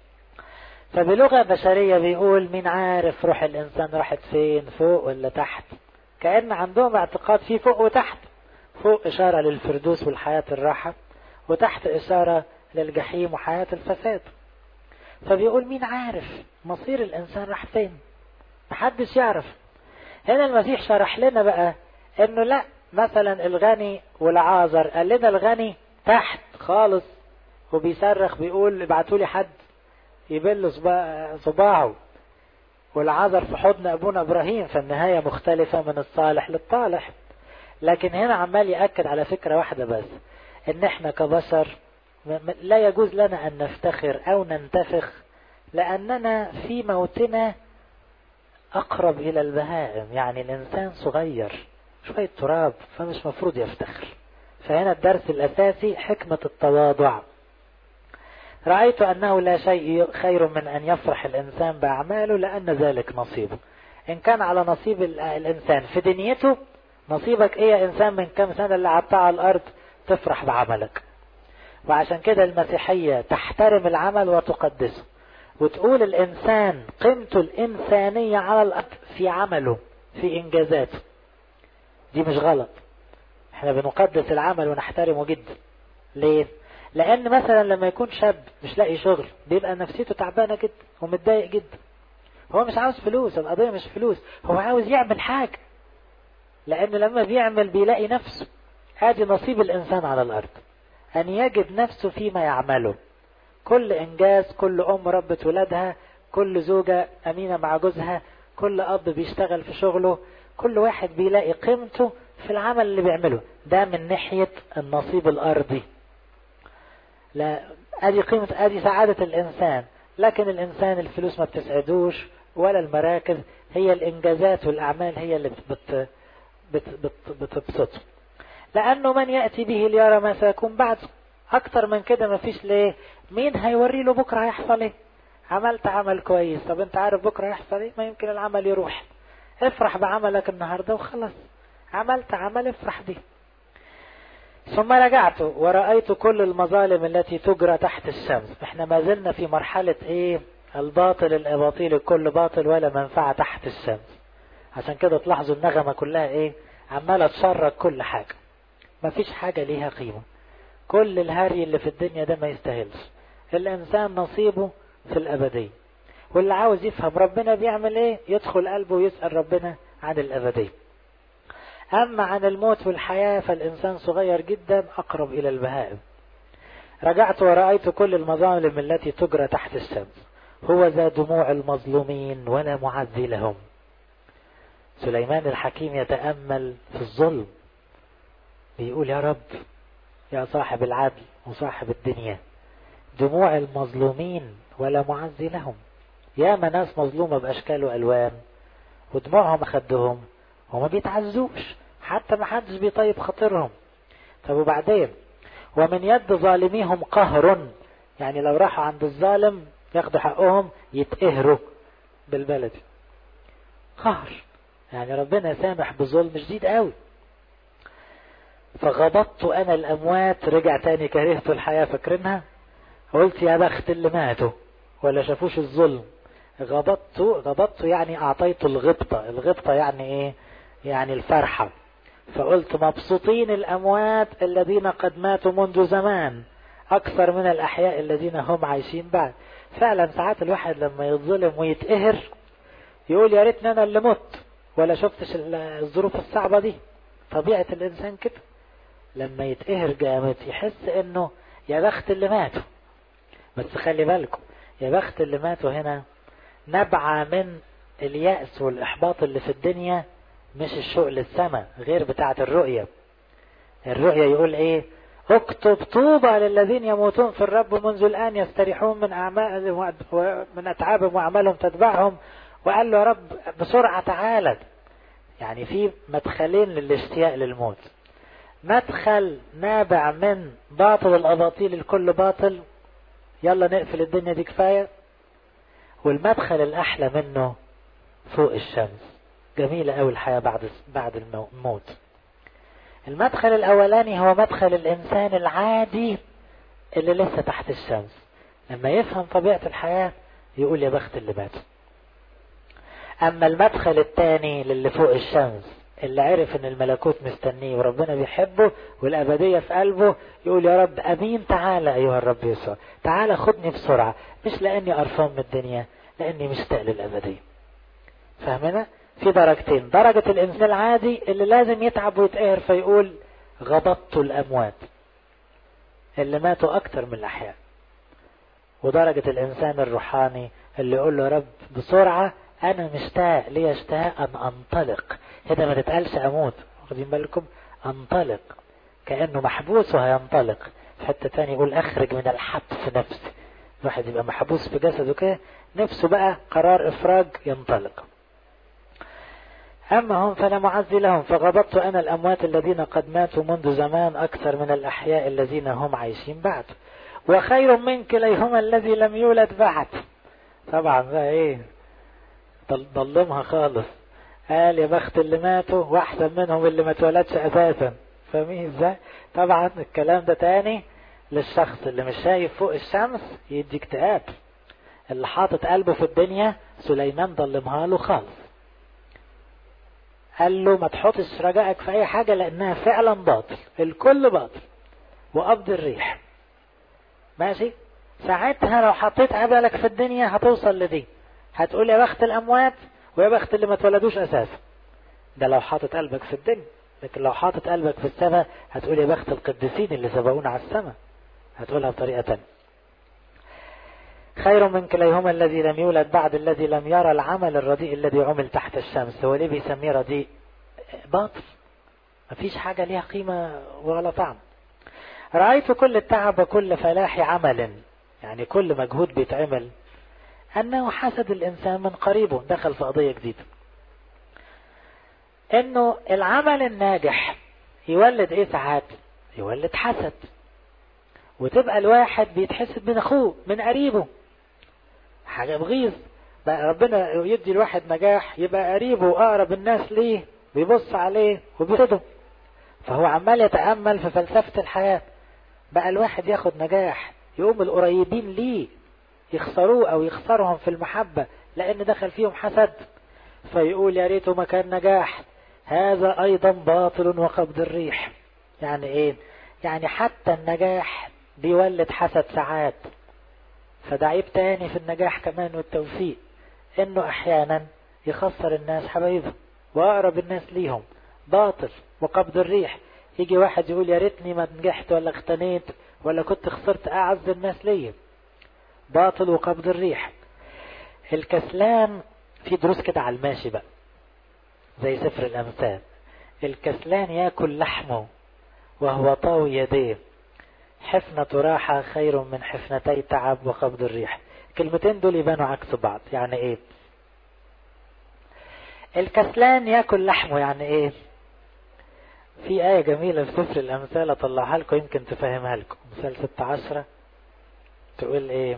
فبلغة بشرية بيقول مين عارف روح الإنسان راحت فين، فوق ولا تحت؟ كأن عندهم اعتقاد في فوق وتحت، فوق إشارة للفردوس والحياة الراحة، وتحت إشارة للجحيم وحياة الفساد. فبيقول مين عارف مصير الإنسان راح فين؟ محدش يعرف. هنا المسيح شرح لنا بقى إنه لا، مثلا الغني والعازر، قال لنا الغني تحت خالص وبيصرخ بيقول ابعتولي حد يبل صباعه، والعذر في حضن أبونا إبراهيم. فالنهاية مختلفة من الصالح للطالح. لكن هنا عمال يأكد على فكرة واحدة بس، إن إحنا كبشر لا يجوز لنا أن نفتخر أو ننتفخ، لأننا في موتنا أقرب إلى البهائم. يعني الإنسان صغير شوية تراب، فمش مفروض يفتخر. فهنا الدرس الأساسي حكمة التواضع. رأيت أنه لا شيء خير من أن يفرح الإنسان بأعماله، لأن ذلك نصيبه. إن كان على نصيب الإنسان في دنيته، نصيبك إيه يا إنسان من كم سنة اللي قعدتها على الأرض؟ تفرح بعملك. وعشان كده المسيحية تحترم العمل وتقدسه، وتقول الإنسان قيمته الإنسانية على الأرض في عمله، في إنجازاته. دي مش غلط، احنا بنقدس العمل ونحترمه جدا. ليه؟ لأن مثلا لما يكون شاب مش لاقي شغل بيبقى نفسيته تعبانة جدا ومتضايق جدا. هو مش عاوز فلوس، القضية مش فلوس، هو عاوز يعمل حاجة، لأن لما بيعمل بيلاقي نفسه. ادي نصيب الإنسان على الأرض، أن يجد نفسه فيما يعمله. كل إنجاز، كل أم ربت ولادها، كل زوجة أمينة مع جوزها، كل أب بيشتغل في شغله، كل واحد بيلاقي قيمته في العمل اللي بيعمله. ده من ناحية النصيب الأرضي. لا، ادي قيمة، ادي سعادة الإنسان. لكن الإنسان الفلوس ما بتسعدوش ولا المراكز، هي الإنجازات والأعمال هي اللي بتبسطه. لأنه من يأتي به ليرى ما سيكون بعد. أكتر من كده ما فيش. ليه؟ مين هيوري له بكرة هيحصل ايه؟ عملت عمل كويس، طب انت عارف بكرة هيحصل ايه؟ ما يمكن العمل يروح. افرح بعملك النهاردة وخلاص، عملت عمل افرح بيه. ثم رجعت ورأيت كل المظالم التي تجرى تحت الشمس. احنا ما زلنا في مرحلة ايه؟ الباطل الاباطيل، كل باطل ولا منفعة تحت الشمس. عشان كده تلاحظوا النغمة كلها ايه؟ عمالة تشرك كل حاجة، ما فيش حاجة ليها قيمة. كل الهري اللي في الدنيا ده ما يستاهلش. الانسان نصيبه في الابدية، واللي عاوز يفهم ربنا بيعمل ايه يدخل قلبه ويسأل ربنا عن الابدية. اما عن الموت والحياة فالانسان صغير جدا، اقرب الى البهائم. رجعت ورأيت كل المظالم التي تجرى تحت الشمس، هو ذا دموع المظلومين ولا معزي لهم. سليمان الحكيم يتأمل في الظلم، بيقول يا رب يا صاحب العدل وصاحب الدنيا، دموع المظلومين ولا معزي لهم. ياما ناس مظلومة بأشكال وألوان ودموعهم أخدهم وما بيتعزوش، حتى ما حدش بيطيب خاطرهم. طب وبعدين؟ ومن يد ظالميهم قهر، يعني لو راحوا عند الظالم ياخدوا حقهم يتقهروا بالبلد. قهر يعني ربنا سامح بظلم شديد قوي. فغضبت انا الاموات، رجع تاني كرهت الحياة، فاكرينها؟ قلت يا بخت اللي ماتوا ولا شافوش الظلم. غضبت يعني اعطيت الغبطة. الغبطة يعني ايه؟ يعني الفرحة. فقلت مبسوطين الاموات الذين قد ماتوا منذ زمان اكثر من الاحياء الذين هم عايشين بعد. فعلا ساعات الواحد لما يتظلم ويتقهر يقول يا ريتني انا اللي مت ولا شفتش الظروف الصعبة دي. طبيعة الانسان كده، لما يتقهر جامد يحس انه يا بخت اللي ماتوا. بس خلي بالكم، يا بخت اللي ماتوا هنا نبع من اليأس والإحباط اللي في الدنيا، مش الشوق للسماء، غير بتاعة الرؤية. الرؤية يقول ايه؟ اكتب طوبى للذين يموتون في الرب منذ الآن يستريحون من أعمالهم من أتعابهم وأعمالهم تتبعهم. وقال له يا رب بسرعة تعالى. يعني في مدخلين للاشتياق للموت. مدخل نابع من باطل الأباطيل، الكل باطل، يلا نقفل الدنيا دي كفاية. والمدخل الأحلى منه فوق الشمس، جميلة أوي الحياة بعد الموت. المدخل الأولاني هو مدخل الإنسان العادي اللي لسه تحت الشمس، لما يفهم طبيعة الحياة يقول يا بخت اللي مات. أما المدخل الثاني للي فوق الشمس، اللي عرف ان الملكوت مستنيه وربنا بيحبه والأبدية في قلبه، يقول يا رب أمين، تعالى أيها الرب يسوع، تعالى خدني بسرعة، مش لأني قرفان من الدنيا، لأني مشتاق للأبدية. فاهمنا؟ في درجتين: درجة الإنسان العادي اللي لازم يتعب ويتقهر فيقول غضبت الأموات اللي ماتوا أكتر من الأحياء، ودرجة الإنسان الروحاني اللي يقول له يا رب بسرعة أنا مشتاق، لي اشتاق أن أنطلق. هنا ما تتقالش أموت، واخدين بالكم؟ أنطلق كأنه محبوس وهينطلق. في حتة تاني يقول أخرج من الحبس نفسي. الواحد يبقى محبوس في جسده كده، نفسه بقى قرار إفراج ينطلق. أما هم فلا معزي لهم، فغضبت أنا الأموات الذين قد ماتوا منذ زمان أكثر من الأحياء الذين هم عايشين بعد، وخير من كليهما الذي لم يولد بعد. طبعا بقى إيه؟ ضلمها خالص. قال يا بخت اللي ماتوا واحسن منهم اللي ما اتولدش اساسا. فاهمين ازاي؟ طبعا الكلام ده تاني للشخص اللي مش شايف فوق الشمس يدي اكتئاب. اللي حاطط قلبه في الدنيا سليمان ضلمها له خالص، قال له ما تحطش رجائك في اي حاجة لانها فعلا باطل، الكل باطل وقبض الريح. ماشي، ساعتها لو حطيت قلبك في الدنيا هتوصل لدي، هتقول يا بخت الاموات ويا بخت اللي ما اتولدوش اساسا. ده لو حاطط قلبك في الدنيا، لكن لو حاطط قلبك في السماء هتقول يا بخت القديسين اللي سبقونا على السماء، هتقولها بطريقة تانية. خير من كليهما الذي لم يولد بعد الذي لم يرى العمل الرديء الذي عمل تحت الشمس. هو ليه بيسميه رديء؟ باطل، مفيش حاجة ليها قيمة ولا طعم. رأيت كل التعب وكل فلاح عمل، يعني كل مجهود بيتعمل أنه حسد الإنسان من قريبه. دخل في قضية جديدة، أنه العمل الناجح يولد إيه ساعات؟ يولد حسد، وتبقى الواحد بيتحسد من أخوه من قريبه، حاجة بغيظ. بقى ربنا يدي الواحد نجاح يبقى قريبه وأقرب الناس ليه بيبص عليه وبيحسده، فهو عمال يتأمل في فلسفة الحياة. بقى الواحد ياخد نجاح يقوم القريبين ليه يخسروه أو يخسرهم في المحبة لأن دخل فيهم حسد، فيقول يا ريته ما كان نجاح. هذا أيضا باطل وقبض الريح. يعني إيه؟ يعني حتى النجاح بيولد حسد ساعات. فده عيب تاني في النجاح كمان والتوفيق، إنه أحيانا يخسر الناس حبايبهم وأقرب الناس ليهم. باطل وقبض الريح. يجي واحد يقول يا ريتني ما نجحت ولا اختنيت ولا كنت خسرت أعز الناس ليا. باطل وقبض الريح. الكسلان، في دروس كده على الماشي بقى زي سفر الأمثال. الكسلان يأكل لحمه وهو طاوي يديه، حفنة راحة خير من حفنتي تعب وقبض الريح. كلمتين دول يبانوا عكس بعض. يعني ايه الكسلان يأكل لحمه؟ يعني ايه؟ في آية جميلة في سفر الأمثال أطلعها لكم يمكن تفهمها لكم. مثال 16 تقول ايه؟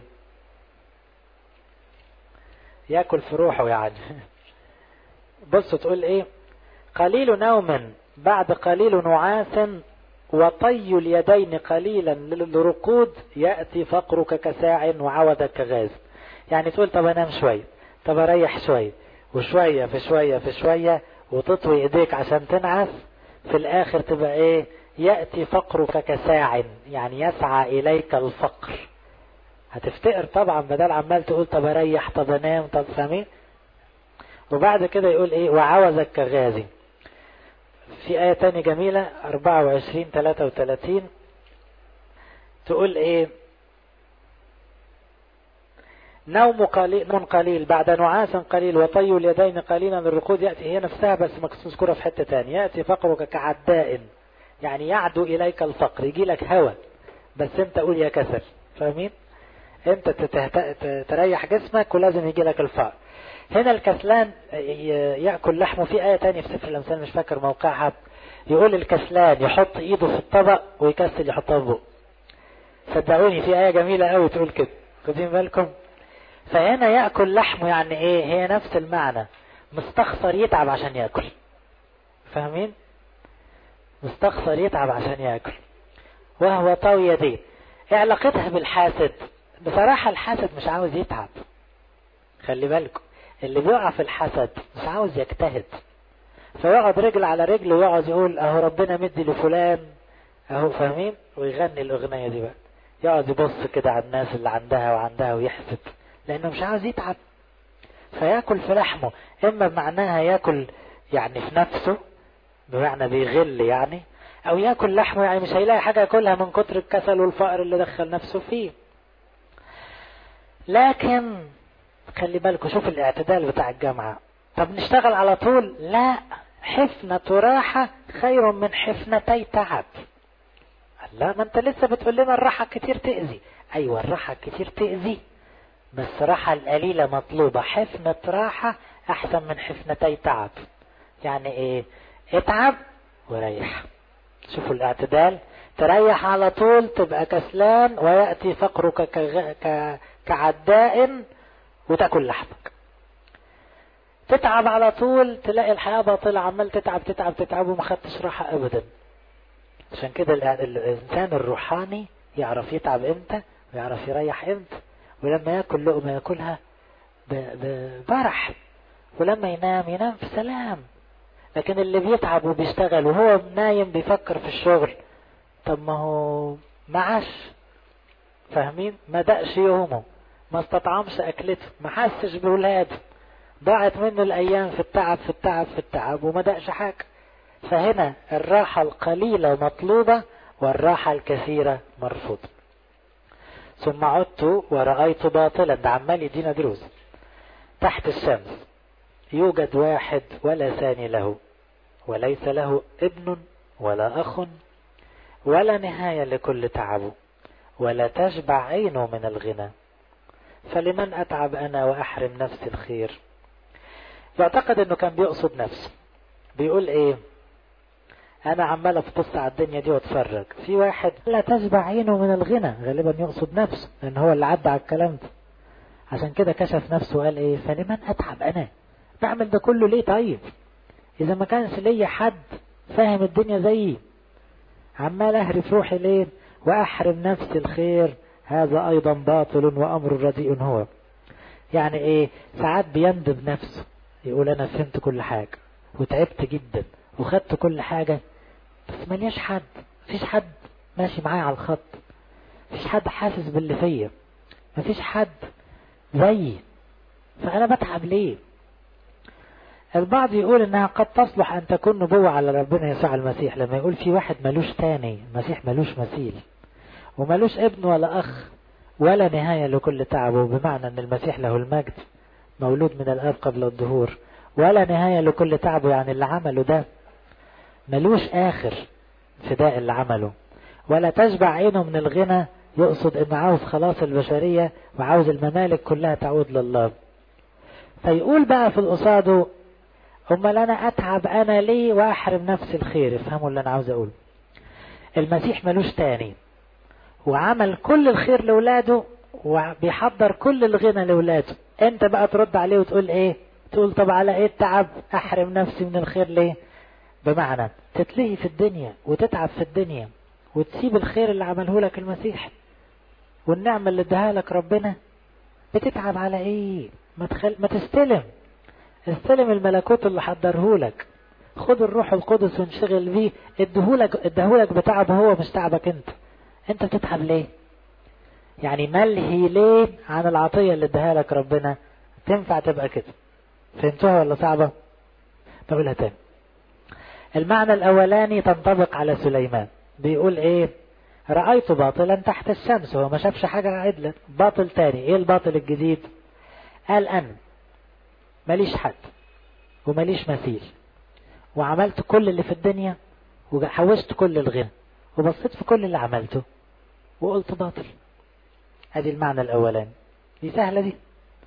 يأكل في روحه يعني. بصوا تقول ايه؟ قليل نوم بعد قليل نعاس وطي اليدين قليلا للرقود يأتي فقرك كساع وعودك كغاز. يعني تقول طب انام شوية، طب اريح شوية، وشوية في شوية في شوية، وتطوي ايديك عشان تنعس، في الاخر تبقى ايه؟ يأتي فقرك كساع، يعني يسعى اليك الفقر. هتفتقر طبعا بدل عمال تقول طب اريح طب انام طب سامي. وبعد كده يقول ايه؟ وعوزك كغازي. في آية تانية جميلة 24-33 تقول ايه؟ نوم قليل بعد نعاس قليل وطي اليدين قليلا للرقود يأتي. هي نفسها بس مذكورة في حتة تانية. يأتي فقرك كعداء، يعني يعدو إليك الفقر، يجي لك هوى بس انت قول يا كسل. فاهمين؟ انت تريح جسمك ولازم يجي لك الفقر. هنا الكسلان يأكل لحمه. في آية تانية في سفر الأمثال مش فاكر موقعها، يقول الكسلان يحط ايده في الطبق ويكسل يحطها في بقه. صدقوني في آية جميلة قوي تقول كده، خدين بالكم. فهنا يأكل لحمه يعني ايه؟ هي نفس المعنى، مستخسر يتعب عشان يأكل. فاهمين؟ مستخسر يتعب عشان يأكل. وهو طاوي يديه. ايه علاقتها بالحاسد؟ بصراحة الحاسد مش عاوز يتعب. خلي بالكم اللي بيقع في الحسد مش عاوز يجتهد، فيقعد رجل على رجل ويقعد يقول اهو ربنا مدي لفلان اهو. فاهمين؟ ويغني الاغنية دي بقى، يقعد يبص كده على الناس اللي عندها وعندها ويحسد، لانه مش عاوز يتعب. فياكل في لحمه، اما بمعناها ياكل يعني في نفسه بمعنى بيغل يعني، او ياكل لحمه يعني مش هيلاقي حاجة ياكلها من كتر الكسل والفقر اللي دخل نفسه فيه. لكن خلي بالكم، شوف الاعتدال بتاع الجامعة. طب نشتغل على طول؟ لا، حفنة راحة خير من حفنتي تعب. لا، ما انت لسه بتقول لنا الراحة كتير تأذي. ايوه الراحة كتير تأذي، بس الراحة القليلة مطلوبة. حفنة راحة احسن من حفنتي تعب. يعني ايه؟ اتعب وريح. شوفوا الاعتدال. تريح على طول تبقى كسلان ويأتي فقرك كعداء وتأكل لحمك. تتعب على طول تلاقي الحياة باطلة، عمال تتعب وما خدتش راحة ابدا. عشان كده الانسان الروحاني يعرف يتعب امتى ويعرف يريح امتى، ولما ياكل لقمة ياكلها بفرح، ولما ينام في سلام. لكن اللي بيتعب وبيشتغل وهو نايم بيفكر في الشغل، طب ما هو معاش، فاهمين؟ ما دقش يومه، ما استطعمش اكلته، ما حسش بولاده، ضاعت منه الايام في التعب في التعب في التعب وما دقش حاجة. فهنا الراحة القليلة مطلوبة والراحة الكثيرة مرفوضة. ثم عدت ورأيت باطلا، ده عمال يدينا دروس. تحت الشمس يوجد واحد ولا ثاني له، وليس له ابن ولا أخ، ولا نهاية لكل تعبه، ولا تشبع عينه من الغنى. فلمن أتعب أنا وأحرم نفسي الخير؟ يعتقد أنه كان بيقصد نفسه، بيقول إيه؟ أنا عمال أبص على الدنيا دي واتفرج، في واحد لا تشبع عينه من الغنى، غالبا يقصد نفسه لأن هو اللي عدى على الكلام ده. عشان كده كشف نفسه وقال إيه؟ فلمن أتعب أنا؟ بعمل ده كله ليه طيب؟ إذا ما كانش ليا حد فاهم الدنيا زيي، عمال أهرف روحي ليه وأحرم نفسي الخير؟ هذا أيضا باطل وأمر رديء هو. يعني إيه؟ ساعات بيندب نفسه، يقول أنا فهمت كل حاجة وتعبت جدا وخدت كل حاجة، بس مليش حد، مفيش حد ماشي معايا على الخط، مفيش حد حاسس باللي فيا، مفيش حد زيي، فأنا بتعب ليه؟ البعض يقول انها قد تصلح ان تكون نبوة على ربنا يسوع المسيح، لما يقول في واحد ملوش تاني، المسيح ملوش مثيل وملوش ابن ولا اخ ولا نهاية لكل تعبه، بمعنى ان المسيح له المجد مولود من الاب قبل الظهور، ولا نهاية لكل تعبه، يعني اللي عمله ده ملوش اخر فداء اللي عمله. ولا تشبع عينه من الغنى، يقصد انه عاوز خلاص البشرية وعاوز الممالك كلها تعود لله. فيقول بقى في القصاده امال انا اتعب انا ليه واحرم نفسي الخير؟ افهموا اللي انا عاوز اقوله. المسيح ملوش تاني، وعمل كل الخير لولاده وبيحضر كل الغنى لولاده، انت بقى ترد عليه وتقول ايه؟ تقول طب على ايه التعب؟ احرم نفسي من الخير ليه؟ بمعنى تتلهي في الدنيا وتتعب في الدنيا وتسيب الخير اللي عمله لك المسيح والنعمة اللي اداها لك ربنا، بتتعب على ايه؟ ما تستلم، استلم الملكوت اللي حضرهولك، خد الروح القدس وانشغل بيه، ادهولك بتعب هو مش تعبك انت بتتعب ليه؟ يعني ملهي ليه عن العطية اللي اداها لك ربنا؟ تنفع تبقى كده؟ فهمتوها ولا صعبة؟ طب لها تاني. المعنى الاولاني تنطبق على سليمان، بيقول ايه؟ رأيت باطلا تحت الشمس، هو ما شافش حاجة عدلة. باطل تاني، ايه الباطل الجديد؟ قال انا ماليش حد وماليش مثيل، وعملت كل اللي في الدنيا وحوشت كل الغنى وبصيت في كل اللي عملته وقلت باطل. ادي المعنى الاولاني، دي سهلة دي.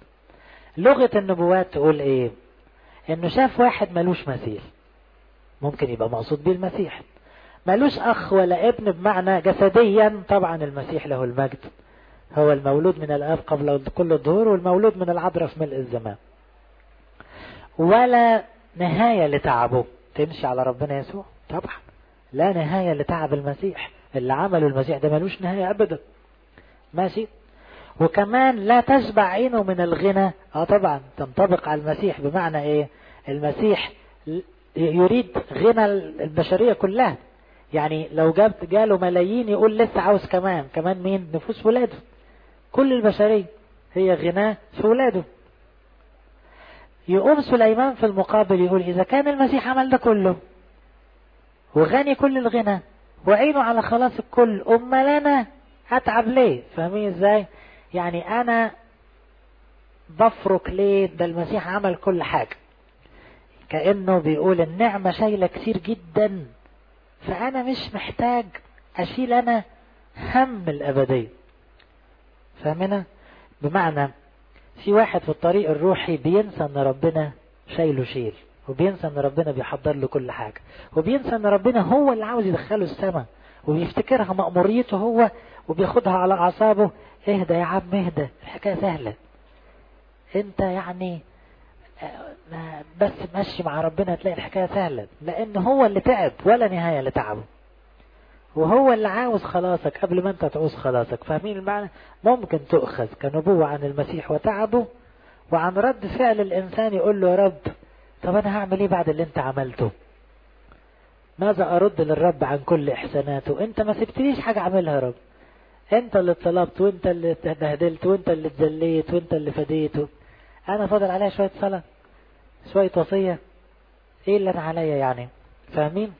لغة النبوات تقول ايه؟ انه شاف واحد ملوش مثيل، ممكن يبقى مقصود بيه المسيح، ملوش اخ ولا ابن بمعنى جسديا، طبعا المسيح له المجد هو المولود من الاب قبل كل الظهور والمولود من العذراء في ملء الزمان، ولا نهاية لتعبه. تمشي على ربنا يسوع؟ طبعا لا نهاية لتعب المسيح، اللي عمله المسيح ده ملوش نهاية ابدا. ماشي. وكمان لا تشبع عينه من الغنى، طبعا تنطبق على المسيح، بمعنى ايه؟ المسيح يريد غنى البشرية كلها، يعني لو جاله ملايين يقول لسه عاوز كمان مين؟ نفوس ولاده، كل البشرية هي غناه في ولاده. يقوم سليمان في المقابل يقول إذا كان المسيح عمل ده كله وغني كل الغنى وعينه على خلاص الكل، أمال أنا أتعب ليه؟ فاهمين إزاي؟ يعني أنا بفرك ليه؟ ده المسيح عمل كل حاجة، كأنه بيقول النعمة شايلة كتير جدا، فأنا مش محتاج أشيل أنا هم الأبدية. فاهمنا؟ بمعنى في واحد في الطريق الروحي بينسى ان ربنا شايله شيل، وبينسى ان ربنا بيحضر له كل حاجة، وبينسى ان ربنا هو اللي عاوز يدخله السماء، وبيفتكرها مأموريته هو وبياخدها على أعصابه. اهدى يا عم اهدى، الحكاية سهلة، انت يعني بس ماشي مع ربنا تلاقي الحكاية سهلة، لان هو اللي تعب ولا نهاية لتعبه. وهو اللي عاوز خلاصك قبل ما انت تعوز خلاصك. فاهمين المعنى؟ ممكن تؤخذ كنبوة عن المسيح وتعبه، وعن رد فعل الإنسان يقول له يا رب طب أنا هعمل إيه بعد اللي أنت عملته؟ ماذا أرد للرب عن كل إحساناته؟ أنت ما سبتليش حاجة أعملها يا رب، أنت اللي طلبت، وأنت اللي تبهدلت، وأنت اللي اتذليت، وأنت اللي فديته. أنا فاضل عليها شوية صلاة، شوية وصية، إيه اللي أنا عليا يعني؟ فاهمين؟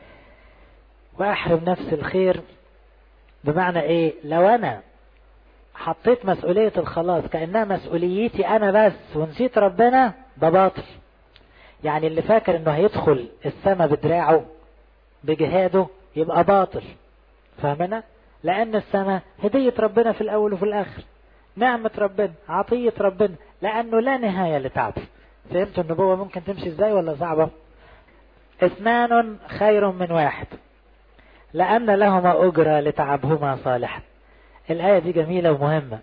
وأحرم نفس الخير. بمعنى إيه؟ لو أنا حطيت مسؤولية الخلاص كأنها مسؤوليتي أنا بس ونسيت ربنا، ده باطل. يعني اللي فاكر إنه هيدخل السماء بدراعه بجهاده يبقى باطل. فاهمنا؟ لأن السماء هدية ربنا في الأول وفي الآخر، نعمة ربنا، عطية ربنا، لأنه لا نهاية لتعبه. فهمتوا النبوة ممكن تمشي إزاي ولا صعبة؟ 2 خير من 1 لأن لهما أجرة لتعبهما صالحا. الآية دي جميلة ومهمة.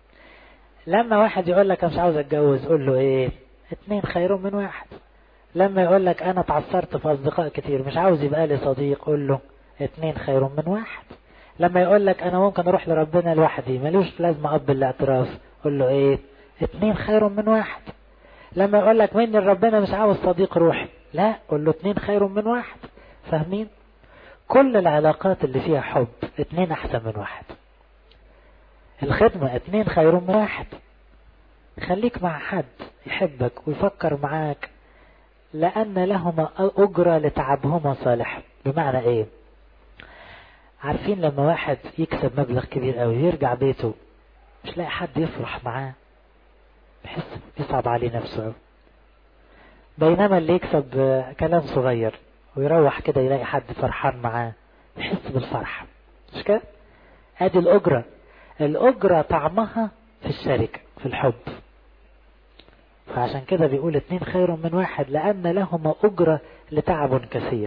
لما واحد يقول لك أنا مش عاوز أتجوز، قول له إيه؟ 2 خير من 1. لما يقول لك أنا اتعثرت في أصدقاء كتير مش عاوز يبقى لي صديق، قول له 2 خير من 1. لما يقول لك أنا ممكن أروح لربنا لوحدي ملوش لازمة أب الاعتراف، قول له إيه؟ 2 خير من 1. لما يقول لك مني ربنا مش عاوز صديق روحي، لا، قول له 2 خير من 1. فاهمين؟ كل العلاقات اللي فيها حب 2 أحسن من 1. الخدمة 2 خير من 1. خليك مع حد يحبك ويفكر معاك، لأن لهما أجرة لتعبهما صالح. بمعنى إيه؟ عارفين لما واحد يكسب مبلغ كبير قوي ويرجع بيته مش لاقي حد يفرح معاه، بحس يصعب عليه نفسه قوي. بينما اللي يكسب كلام صغير ويروح كده يلاقي حد فرحان معاه يحس بالفرح. مش كده؟ ادي الأجرة. الأجرة طعمها في الشركة، في الحب. فعشان كده بيقول 2 خير من 1 لأن لهما أجرة لتعب كثير.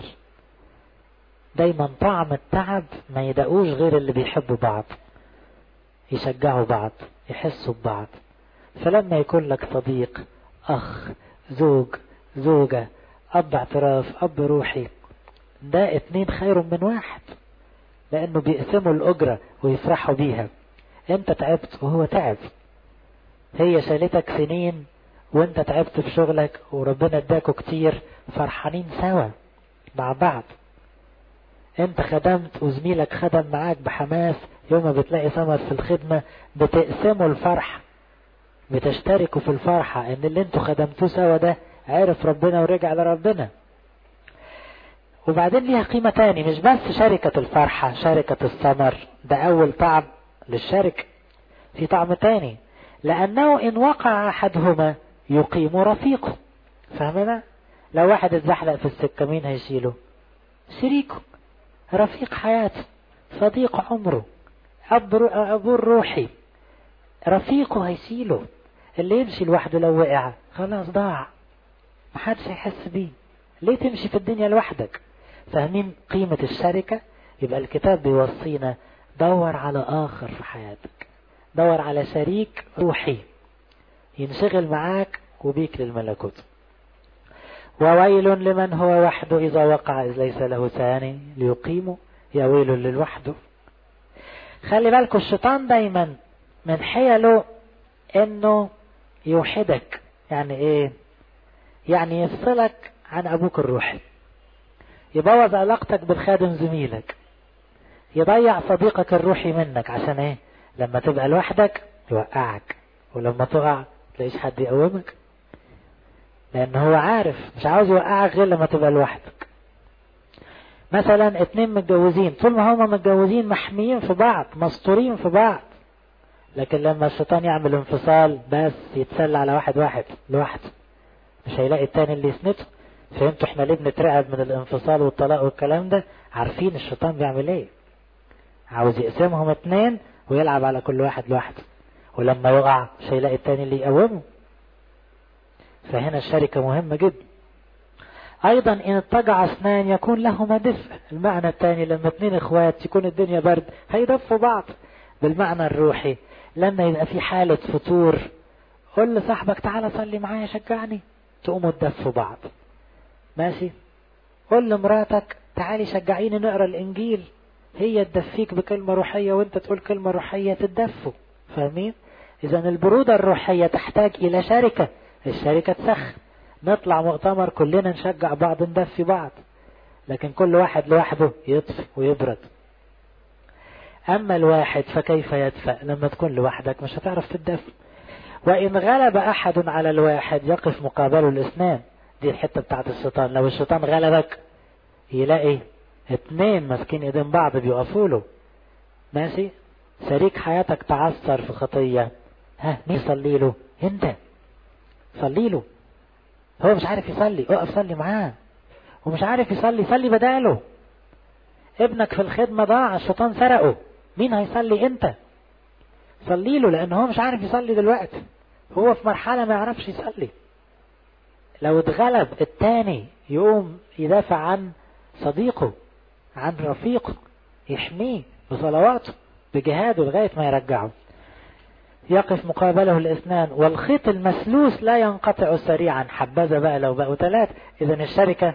دايما طعم التعب ما يدقوش غير اللي بيحبوا بعض، يشجعوا بعض، يحسوا ببعض. فلما يكون لك صديق، أخ، زوج، زوجة، أب اعتراف، أب روحي، ده 2 خير من 1 لأنه بيقسموا الأجرة ويفرحوا بيها. أنت تعبت وهو تعب، هي شالتك سنين وانت تعبت في شغلك وربنا اداكوا كتير، فرحانين سوا مع بعض. انت خدمت وزميلك خدم معاك بحماس، يوم ما بتلاقي ثمر في الخدمة بتقسموا الفرح، بتشتركوا في الفرحة ان اللي انتوا خدمتوه سوا ده عرف ربنا ورجع لربنا. وبعدين ليها قيمة تاني، مش بس شركة الفرحة، شركة الثمر، ده اول طعم للشركة. في طعم تاني، لانه ان وقع احدهما يقيم رفيقه. فاهمنا؟ لو واحد اتزحلق في السكة مين هيشيله؟ شريكه، رفيق حياته، صديق عمره، أبو الروحي، رفيقه هيشيله. اللي يمشي لوحده لو وقع خلاص ضاع، محدش هيحس بيه. ليه تمشي في الدنيا لوحدك؟ فاهمين قيمة الشركة؟ يبقى الكتاب بيوصينا دور على آخر في حياتك، دور على شريك روحي ينشغل معاك وبيك للملكوت. وويل لمن هو وحده إذا وقع إذ ليس له ثاني ليقيمه، يا ويل للوحده. خلي بالكوا الشيطان دايما من حيله انه يوحدك. يعني ايه؟ يعني يفصلك عن ابوك الروحي، يبوظ علاقتك بالخادم زميلك، يضيع صديقك الروحي منك. عشان ايه؟ لما تبقى لوحدك يوقعك، ولما تقع تلاقيش حد يقومك، لان هو عارف مش عاوز يوقعك غير لما تبقى لوحدك. مثلا 2 متجوزين، طول ما هما متجوزين محميين في بعض، مستورين في بعض، لكن لما الشيطان يعمل انفصال بس يتسلى على واحد لوحده، مش هيلاقي التاني اللي يسنده. فهمتوا احنا ليه بنترعب من الانفصال والطلاق والكلام ده؟ عارفين الشيطان بيعمل ايه، عاوز يقسمهم 2 ويلعب على كل واحد لوحده، ولما يقع مش هيلاقي التاني اللي يقومه. فهنا الشركة مهمة جدا. ايضا ان اضطجع 2 يكون لهما دفء. المعنى الثاني لما 2 اخوات يكون الدنيا برد هيدفوا بعض. بالمعنى الروحي لما يبقى في حالة فتور قل لصاحبك تعالى صلي معايا شجعني، تقوموا تدفوا بعض. ماشي؟ قل لمراتك تعالي شجعيني نقرأ الانجيل، هي تدفيك بكلمة روحية وانت تقول كلمة روحية تدفوا. فاهمين؟ اذا البرودة الروحية تحتاج الى شركة، الشركة تسخن، نطلع مؤتمر كلنا نشجع بعض ندفي بعض، لكن كل واحد لوحده يطفي ويبرد. اما الواحد فكيف يدفأ؟ لما تكون لوحدك مش هتعرف تدفئ. وان غلب احد على الواحد يقف مقابله الاثنان. دي الحتة بتاعت الشيطان، لو الشيطان غلبك يلاقي اتنين ماسكين ايدين بعض بيقفوا له. ماشي؟ شريك حياتك تعثر في خطية، مين يصلي له؟ انت صلي له. هو مش عارف يصلي، اقف صلي معاه. ومش عارف يصلي، صلي بداله. ابنك في الخدمة ضاع، الشيطان سرقه، مين هيصلي؟ انت صلي له، لان هو مش عارف يصلي دلوقتي، هو في مرحلة ما يعرفش يصلي. لو اتغلب التاني يقوم يدافع عن صديقه، عن رفيقه، يحميه بصلواته بجهاده لغاية ما يرجعه. يقف مقابله الاثنان، والخيط المسلوس لا ينقطع سريعا. حبذا بقى لو بقوا ثلاث، اذا الشركة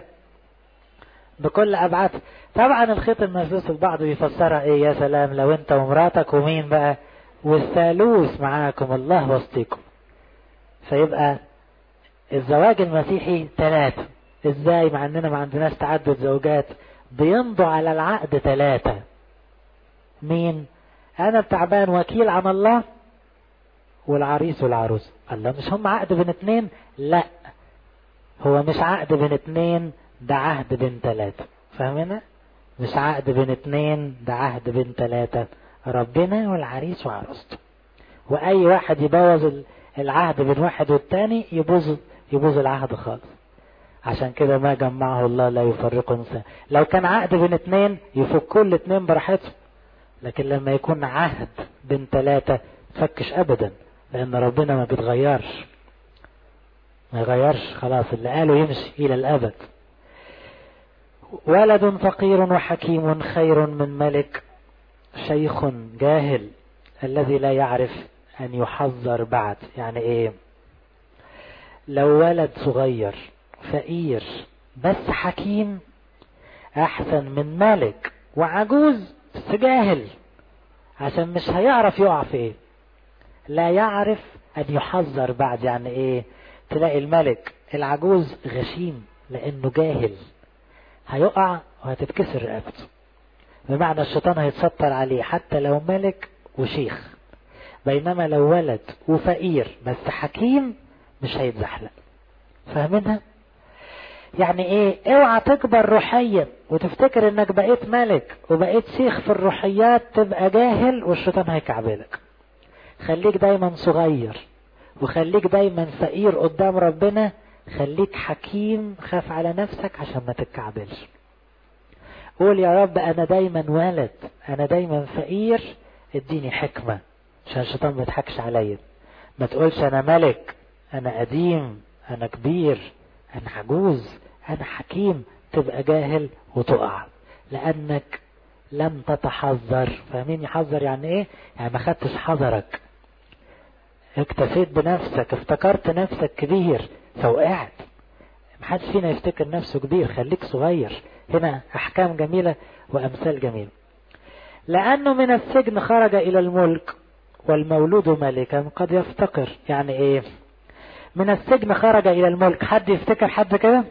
بكل ابعاد. طبعا الخيط المسلوس البعض بيفسرها ايه؟ يا سلام لو انت ومراتك ومين بقى والثالوث معاكم، الله وسطيكم. فيبقى الزواج المسيحي ثلاثة. ازاي؟ مع اننا ما عندناش تعدد زوجات، بيمضوا على العقد ثلاثة. مين؟ انا تعبان وكيل عن الله، والعريس والعروس. الله، مش هم عقد بين اتنين؟ لا، هو مش عقد بين اتنين، ده عهد بين ثلاثة. فاهمنا؟ مش عقد بين اتنين، ده عهد بين ثلاثة، ربنا والعريس وعروسته. واي واحد يبوظ العهد بين واحد والتاني يبوظ العهد خالص. عشان كده ما جمعه الله لا يفرقه انسان. لو كان عقد بين اتنين يفكوا الاتنين براحتهم، لكن لما يكون عهد بين ثلاثة تفكش ابدا، لان ربنا ما بيتغيرش، ما يغيرش خلاص، اللي قاله يمشي الى الابد. ولد فقير وحكيم خير من ملك شيخ جاهل الذي لا يعرف ان يحذر بعد. يعني ايه؟ لو ولد صغير فقير بس حكيم احسن من ملك وعجوز بس جاهل، عشان مش هيعرف يقع في ايه. لا يعرف ان يحذر بعد. يعني ايه؟ تلاقي الملك العجوز غشيم لانه جاهل، هيقع وهتتكسر رقبته، بمعنى الشيطان هيتسطر عليه حتى لو ملك وشيخ. بينما لو ولد وفقير بس حكيم مش هيتزحلق. فاهمينها؟ يعني ايه؟ اوعى تكبر روحيا وتفتكر انك بقيت ملك وبقيت شيخ في الروحيات تبقى جاهل والشيطان هيكعبلك. خليك دايما صغير، وخليك دايما فقير قدام ربنا. خليك حكيم، خاف على نفسك عشان ما تتكعبلش. قول يا رب انا دايما ولد، انا دايما فقير، اديني حكمة عشان الشيطان ما يضحكش عليا. ما تقولش انا ملك، انا قديم، انا كبير، انا عجوز، انا حكيم، تبقى جاهل وتقع لانك لم تتحذر. فاهمين يحذر يعني ايه؟ يعني ما خدتش حذرك، اكتفيت بنفسك، افتكرت نفسك كبير فوقعت. محدش فينا يفتكر نفسه كبير، خليك صغير. هنا احكام جميلة وامثال جميلة. لانه من السجن خرج الى الملك، والمولود ملكا قد يفتقر. يعني ايه؟ من السجن خرج الى الملك. حد يفتكر حد كده؟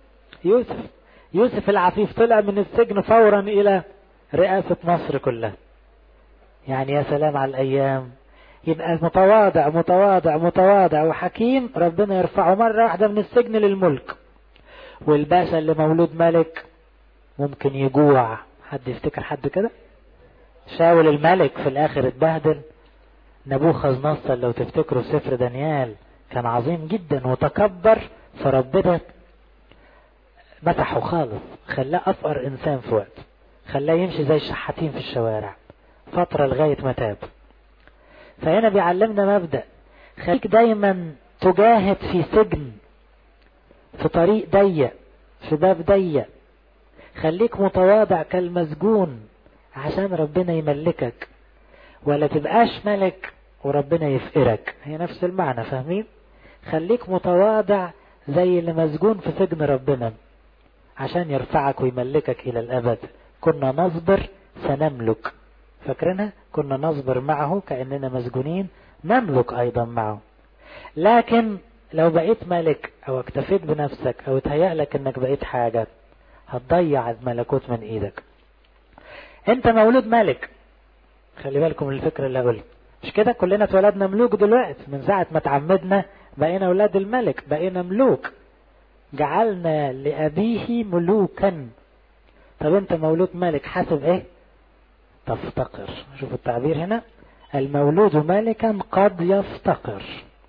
يوسف العفيف طلع من السجن فورا الى رئاسة مصر كلها. يعني يا سلام على الايام. يبقى متواضع متواضع متواضع وحكيم، ربنا يرفعه مرة واحدة من السجن للملك. والباشا اللي مولود ملك ممكن يجوع. حد يفتكر حد كده؟ شاول الملك في الاخر اتبهدل. نبوخذ نصر لو تفتكروا سفر دانيال كان عظيم جدا وتكبر، فربنا مسحه خالص، خلاه افقر انسان في وقت، خلاه يمشي زي الشحاتين في الشوارع فترة لغاية ما تاب. فهنا بيعلمنا مبدأ، خليك دايما تجاهد في سجن، في طريق ضيق، في باب ضيق. خليك متواضع كالمسجون عشان ربنا يملكك، ولا تبقاش ملك وربنا يفقرك. هي نفس المعنى. فاهمين؟ خليك متواضع زي اللي مسجون في سجن ربنا عشان يرفعك ويملكك إلى الأبد. كنا نصبر سنملك. فاكرنا كنا نصبر معه كأننا مسجونين، نملك أيضا معه. لكن لو بقيت ملك أو اكتفيت بنفسك أو تهيأ لك أنك بقيت حاجة، هتضيع الملكوت من إيدك. أنت مولود ملك، خلي بالكم الفكرة اللي هقولها، مش كده كلنا اتولدنا ملوك دلوقتي، من ساعة ما تعمدنا بقينا أولاد الملك، بقينا ملوك، جعلنا لأبيه ملوكا. طب أنت مولود ملك، حاسب إيه؟ تفتقر. شوفوا التعبير هنا، المولود ملكا قد يفتقر.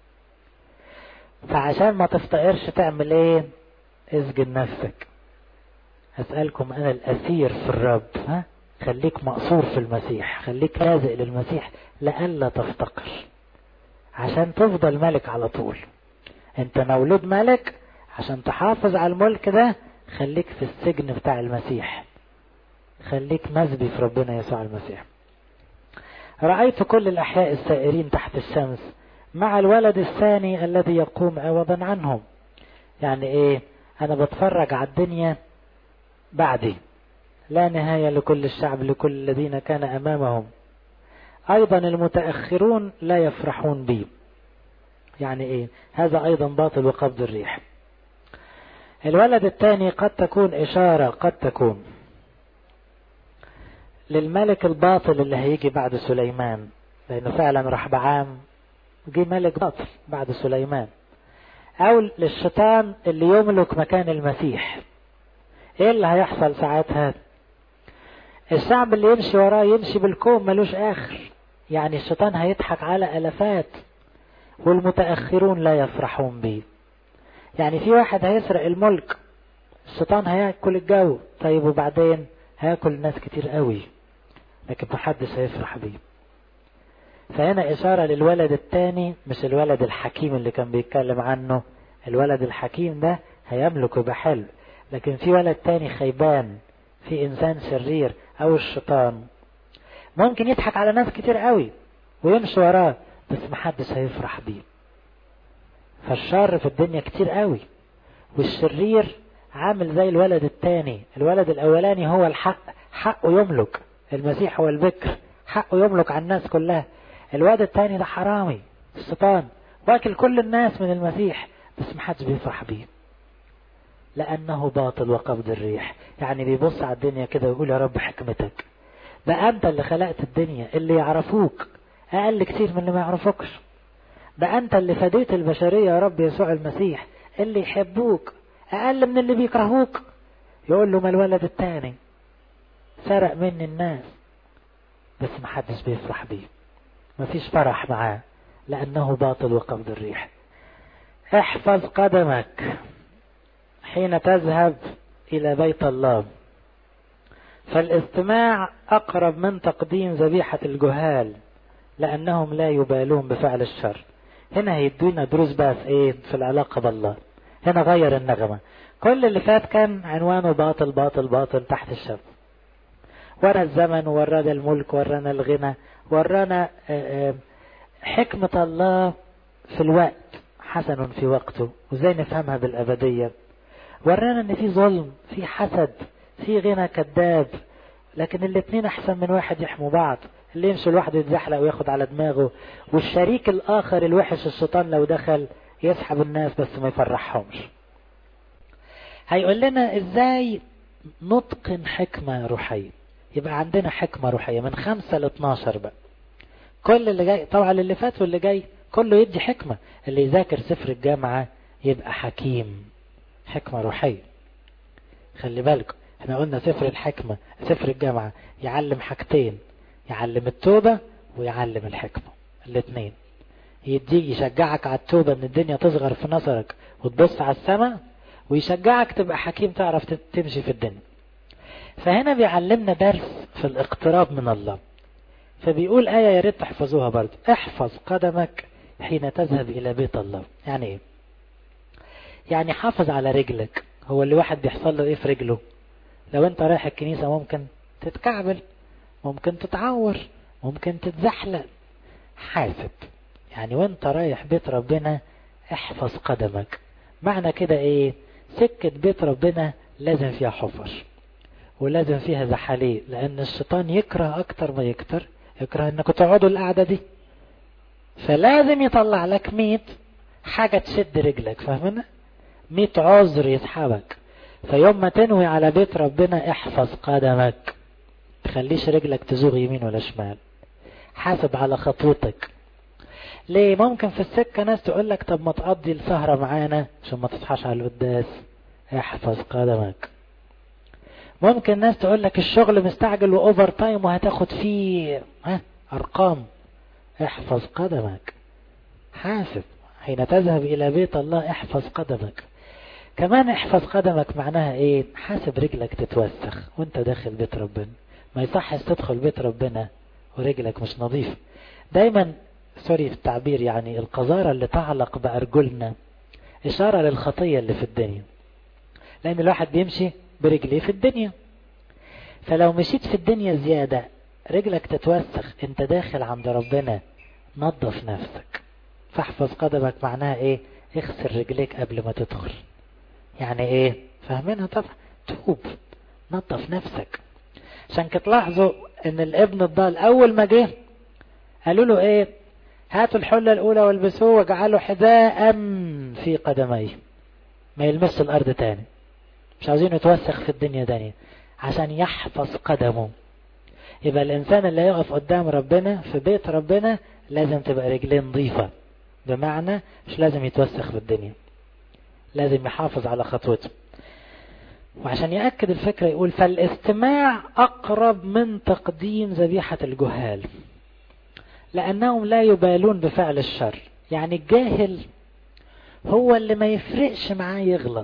فعشان ما تفتقرش تعمل ايه؟ اسجن نفسك. اسألكم انا الاسير في الرب، ها؟ خليك مقصور في المسيح، خليك لازق للمسيح لألا تفتقر، عشان تفضل ملك على طول. انت مولود ملك، عشان تحافظ على الملك ده خليك في السجن بتاع المسيح، خليك مسبي في ربنا يسوع المسيح. رأيت كل الأحياء السائرين تحت الشمس مع الولد الثاني الذي يقوم عوضا عنهم. يعني ايه؟ انا بتفرج على الدنيا بعدي، لا نهاية لكل الشعب لكل الذين كان امامهم، ايضا المتأخرون لا يفرحون بي. يعني ايه؟ هذا ايضا باطل وقبض الريح. الولد الثاني قد تكون اشارة، قد تكون للملك الباطل اللي هيجي بعد سليمان، لانه فعلا رحبعام جه ملك باطل بعد سليمان، او للشيطان اللي يملك مكان المسيح. ايه اللي هيحصل ساعتها؟ الشعب اللي يمشي وراه يمشي بالكوم ملوش اخر، يعني الشيطان هيضحك على الافات، والمتأخرون لا يفرحون به. يعني في واحد هيسرق الملك، الشيطان هياكل الجو، طيب وبعدين هياكل ناس كتير قوي، لكن محدش هيفرح بيه. فهنا إشارة للولد الثاني، مش الولد الحكيم اللي كان بيتكلم عنه. الولد الحكيم ده هيملك يبقى حلو، لكن في ولد تاني خيبان، في إنسان شرير أو الشيطان ممكن يضحك على ناس كتير قوي ويمشي وراه، بس محدش هيفرح بيه. فالشر في الدنيا كتير قوي، والشرير عامل زي الولد الثاني. الولد الأولاني هو الحق، حقه يملك، المسيح هو البكر، حقه يملك على الناس كلها. الواد الثاني ده حرامي، الشيطان، واكل كل الناس من المسيح، بس محدش بيفرح بيه لأنه باطل وقبض الريح. يعني بيبص على الدنيا كده ويقول يا رب حكمتك، بقى أنت اللي خلقت الدنيا، اللي يعرفوك أقل كتير من اللي ما يعرفوكش، بقى أنت اللي فديت البشرية يا رب يسوع المسيح، اللي يحبوك أقل من اللي بيكرهوك. يقول له ما الولد الثاني سرق مني الناس، بس محدش بيفرح بيه، مفيش فرح معاه لأنه باطل وقبض الريح. احفظ قدمك حين تذهب إلى بيت الله، فالاستماع أقرب من تقديم ذبيحة الجهال لأنهم لا يبالون بفعل الشر. هنا هيدونا دروس بس ايه في العلاقة بالله. هنا غير النغمة، كل اللي فات كان عنوانه باطل باطل باطل تحت الشمس، ورانا الزمن، ورانا الملك، ورانا الغنى، ورانا حكمة الله في الوقت، حسن في وقته، وزي نفهمها بالأبدية. ورانا ان في ظلم، في حسد، في غنى كذاب، لكن الاتنين احسن من واحد يحموا بعض. اللي يمشي لوحده يتزحلق وياخد على دماغه، والشريك الاخر الوحش الشيطان لو دخل يسحب الناس بس ما يفرحهمش. هيقول لنا ازاي نتقن حكمة روحية. يبقى عندنا حكمة روحية من 5 ل 12 بقى. كل اللي جاي طبعا اللي فات واللي جاي كله يدي حكمة. اللي يذاكر سفر الجامعة يبقى حكيم، حكمة روحية. خلي بالكم احنا قلنا سفر الحكمة، سفر الجامعة يعلم حاجتين، يعلم التوبة ويعلم الحكمة، الاثنين. يديك يشجعك على التوبة ان الدنيا تصغر في نظرك وتبص على السماء، ويشجعك تبقى حكيم تعرف تمشي في الدنيا. فهنا بيعلمنا درس في الاقتراب من الله. فبيقول آية يا ريت تحفظوها برضه، احفظ قدمك حين تذهب إلى بيت الله. يعني ايه؟ يعني حافظ على رجلك. هو اللي واحد بيحصل له ايه في رجله؟ لو انت رايح الكنيسة ممكن تتكعبل، ممكن تتعور، ممكن تتزحلق. حاسب يعني وانت رايح بيت ربنا احفظ قدمك. معنى كده ايه؟ سكة بيت ربنا لازم فيها حفر، ولازم فيها زحاليق، لأن الشيطان يكره أكتر ما يكره إنكم تقعدوا القعدة دي، فلازم يطلع لك 100 حاجة تشد رجلك، فاهمنا؟ 100 عذر يسحبك. فيوم ما تنوي على بيت ربنا احفظ قدمك، تخليش رجلك تزوغ يمين ولا شمال، حاسب على خطوتك. ليه؟ ممكن في السكة ناس تقول لك طب ما تقضي السهرة معانا عشان ما تصحاش على القداس، احفظ قدمك. ممكن ناس تقول لك الشغل مستعجل واوفر تايم وهتاخد فيه ارقام، احفظ قدمك، حاسب حين تذهب الى بيت الله، احفظ قدمك. كمان احفظ قدمك معناها ايه؟ حاسب رجلك تتوسخ وانت داخل بيت ربنا، ما يصحش تدخل بيت ربنا ورجلك مش نظيفة. دايما سوري في التعبير، يعني القذارة اللي تعلق بأرجلنا إشارة للخطية اللي في الدنيا، لأن الواحد بيمشي برجليه في الدنيا، فلو مشيت في الدنيا زيادة رجلك تتوسخ، انت داخل عند ربنا، نظف نفسك. فاحفظ قدمك معناها ايه؟ اغسل رجليك قبل ما تدخل. يعني ايه؟ فاهمينها طبعا، توب، نظف نفسك. عشان كده تلاحظوا ان الابن الضال اول ما جه قالوا له ايه؟ هاتوا الحلة الاولى والبسوه واجعلوا حذاء في قدميه، ما يلمس الارض تاني، مش عاوزين يتوسخ في الدنيا تانية، عشان يحفظ قدمه. يبقى الانسان اللي يقف قدام ربنا في بيت ربنا لازم تبقى رجليه نظيفة، بمعنى مش لازم يتوسخ في الدنيا، لازم يحافظ على خطوته. وعشان يأكد الفكرة يقول فالاستماع أقرب من تقديم ذبيحة الجهال، لأنهم لا يبالون بفعل الشر. يعني الجاهل هو اللي ما يفرقش معاه يغلط،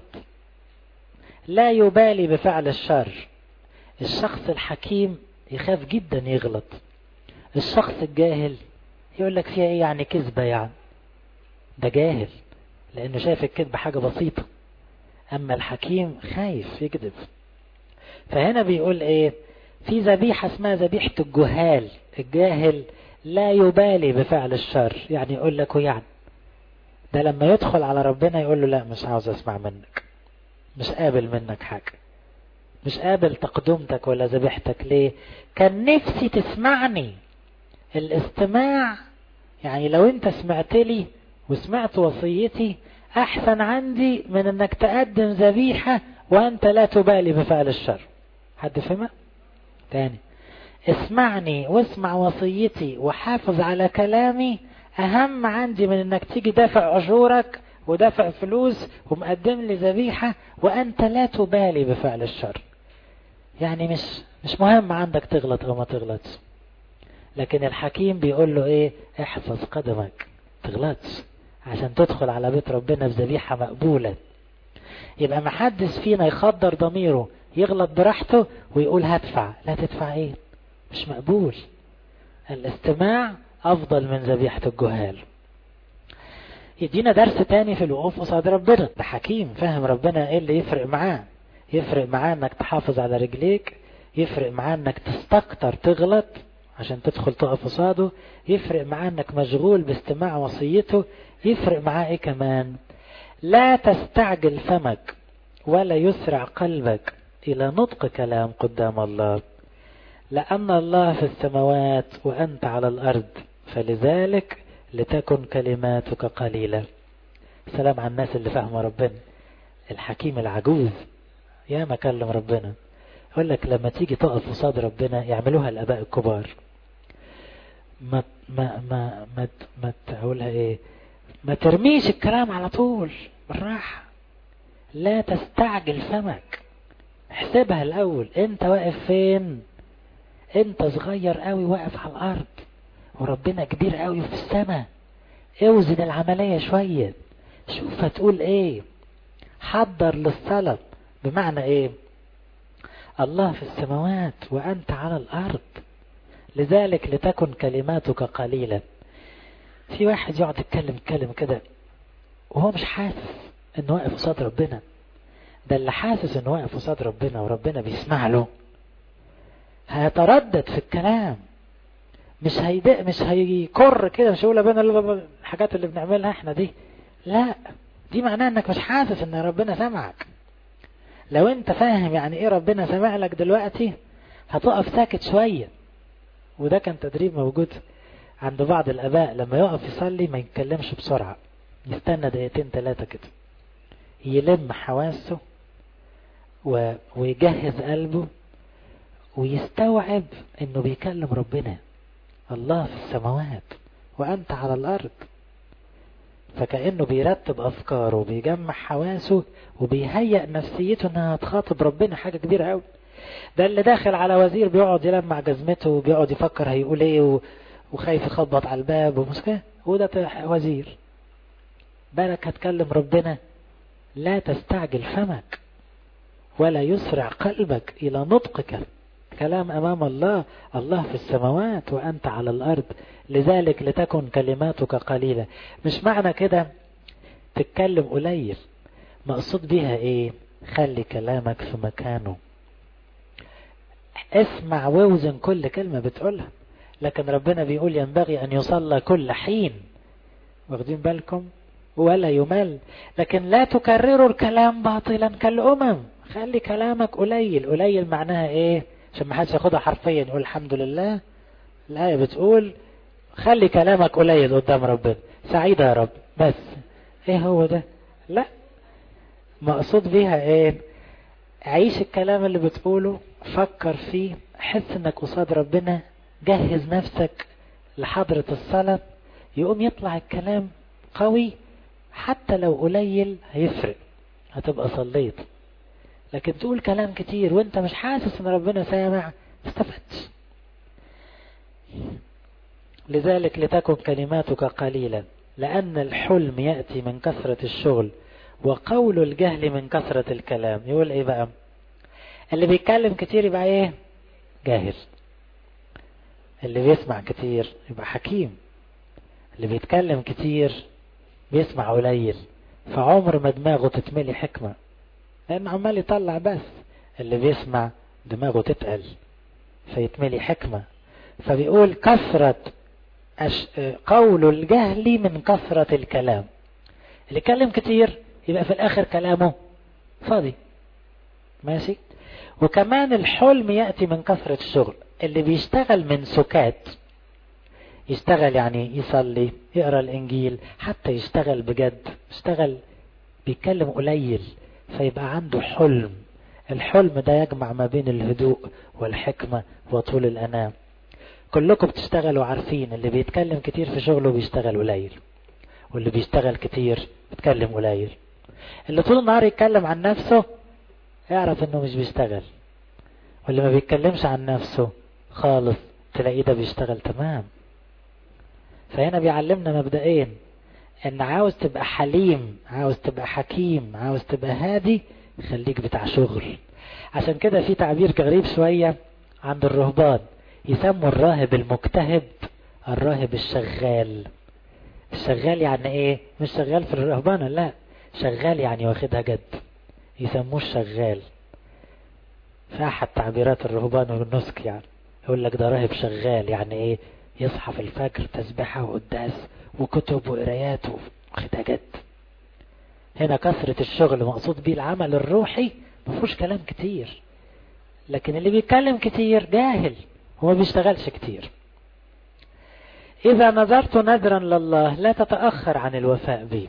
لا يبالي بفعل الشر. الشخص الحكيم يخاف جدا يغلط، الشخص الجاهل يقول لك فيها ايه يعني كذبة، يعني ده جاهل لأنه شايف الكذب حاجة بسيطة، أما الحكيم خايف يكذب. فهنا بيقول ايه؟ في ذبيحة اسمها ذبيحة الجهال. الجاهل لا يبالي بفعل الشر، يعني يقول لك يعني ده لما يدخل على ربنا يقول له لا مش عاوز اسمع منك، مش قابل منك حاجة، مش قابل تقدمتك ولا ذبيحتك. ليه؟ كان نفسي تسمعني. الاستماع يعني لو انت سمعت لي وسمعت وصيتي احسن عندي من انك تقدم ذبيحة وانت لا تبالي بفعل الشر. حد فهمها؟ تاني، اسمعني واسمع وصيتي وحافظ على كلامي اهم عندي من انك تيجي دافع اجورك ودافع فلوس ومقدم لي ذبيحة وانت لا تبالي بفعل الشر. يعني مش مهم عندك تغلط او ما تغلطش، لكن الحكيم بيقول له ايه؟ احفظ قدمك، تغلطش عشان تدخل على بيت ربنا بذبيحة مقبولة. يبقى محدش فينا يخدر ضميره يغلط براحته ويقول هدفع، لا تدفع ايه؟ مش مقبول. الاستماع افضل من ذبيحة الجهال. يدينا درس تاني في الوقوف قصاد ربنا. ده حكيم فاهم ربنا ايه اللي يفرق معاه. يفرق معاه انك تحافظ على رجليك، يفرق معاه انك تستكتر تغلط عشان تدخل تقف قصاده، يفرق معاه انك مشغول باستماع وصيته، يفرق معاه ايه كمان؟ لا تستعجل فمك ولا يسرع قلبك الى نطق كلام قدام الله، لأن الله في السماوات وأنت على الأرض، فلذلك لتكن كلماتك قليلة. سلام على الناس اللي فاهمة ربنا. الحكيم العجوز يا ما كلم ربنا، يقول لك لما تيجي تقف قصاد ربنا يعملوها الآباء الكبار، ما تقولها ايه؟ ما ترميش الكلام على طول، بالراحة، لا تستعجل فمك، احسبها الأول انت واقف فين. انت صغير قوي واقف على الارض وربنا كبير قوي في السماء. اوزن العملية شوية، شوف هتقول ايه، حضر للصلاة. بمعنى ايه؟ الله في السماوات وانت على الارض، لذلك لتكن كلماتك قليلة. في واحد يقعد يتكلم كده وهو مش حاسس انه واقف قصاد ربنا. ده اللي حاسس انه واقف قصاد ربنا وربنا بيسمع له هيتردد في الكلام، مش هيكر كده، مش هيقول بين الحاجات اللي بنعملها احنا دي. لا، دي معناها انك مش حاسس ان ربنا سمعك. لو انت فاهم يعني ايه ربنا سمع لك دلوقتي هتقف ساكت شوية. وده كان تدريب موجود عند بعض الآباء، لما يقف يصلي ما يتكلمش بسرعة، يستنى دقيقتين 3 كده، يلم حواسه ويجهز قلبه ويستوعب انه بيكلم ربنا، الله في السماوات وانت على الارض. فكأنه بيرتب افكاره وبيجمع حواسه وبيهيئ نفسيته انها تخاطب ربنا، حاجة كبيرة قوي. ده اللي داخل على وزير بيقعد يلمع جزمته وبيقعد يفكر هيقول ايه وخايف يخبط على الباب ومسكه، وده وزير. بالك هتكلم ربنا؟ لا تستعجل فمك ولا يسرع قلبك إلى نطقك، كلام أمام الله، الله في السماوات وأنت على الأرض، لذلك لتكن كلماتك قليلة. مش معنى كده تتكلم قليل، مقصود بيها إيه؟ خلي كلامك في مكانه، اسمع ووزن كل كلمة بتقولها. لكن ربنا بيقول ينبغي أن يصلى كل حين، واخدين بالكم؟ ولا يمل. لكن لا تكرروا الكلام باطلا كالأمم، خلي كلامك قليل. قليل معناها ايه؟ عشان ما حدش ياخدها حرفيا يقول الحمد لله. الآية بتقول خلي كلامك قليل قدام ربنا، سعيد يا رب، بس ايه هو ده؟ لا، مقصود بيها ايه؟ عيش الكلام اللي بتقوله، فكر فيه، حس انك قصاد ربنا، جهز نفسك لحضرة الصلاة، يقوم يطلع الكلام قوي، حتى لو قليل هيفرق، هتبقى صليت. لكن تقول كلام كتير وانت مش حاسس ان ربنا سامع، استفدت. لذلك لتكن كلماتك قليلا، لأن الحلم يأتي من كثرة الشغل وقول الجهل من كثرة الكلام. يقول ايه بقى؟ اللي بيتكلم كتير يبقى ايه؟ جاهل. اللي بيسمع كتير يبقى حكيم. اللي بيتكلم كتير بيسمع قليل، فعمر ما دماغه تتملي حكمة، لأنه عمال يطلع بس. اللي بيسمع دماغه تتقل فيتملي حكمة. فبيقول كثرة قول الجهل من كثرة الكلام. اللي يتكلم كتير يبقى في الآخر كلامه فاضي، ماشي. وكمان الحلم يأتي من كثرة الشغل. اللي بيشتغل من سكات، يشتغل يعني يصلي، يقرأ الإنجيل، حتى يشتغل بجد، يشتغل بيتكلم قليل، فيبقى عنده حلم. الحلم ده يجمع ما بين الهدوء والحكمة وطول الأنام. كلكم بتشتغلوا عارفين اللي بيتكلم كتير في شغله بيشتغل قليل، واللي بيشتغل كتير بيتكلم قليل. اللي طول النهار يتكلم عن نفسه يعرف انه مش بيشتغل، واللي ما بيتكلمش عن نفسه خالص تلاقيه ده بيشتغل تمام. فهنا بيعلمنا مبدئين، ان عاوز تبقى حليم، عاوز تبقى حكيم، عاوز تبقى هادي، خليك بتاع شغل. عشان كده في تعبير غريب شوية عند الرهبان، يسموا الراهب المجتهد الراهب الشغال. الشغال يعني ايه؟ مش شغال في الرهبانة، لا، شغال يعني واخدها جد، يسموه الشغال. في احد تعبيرات الرهبان والنسك يعني يقول لك ده راهب شغال، يعني ايه؟ يصحى في الفجر تسبحة وقداس وكتب وقرايات واخدها جد. هنا كثرة الشغل مقصود بيه العمل الروحي، مفهوش كلام كتير. لكن اللي بيتكلم كتير جاهل، هو ما بيشتغلش كتير. إذا نذرت نذرا لله لا تتأخر عن الوفاء به،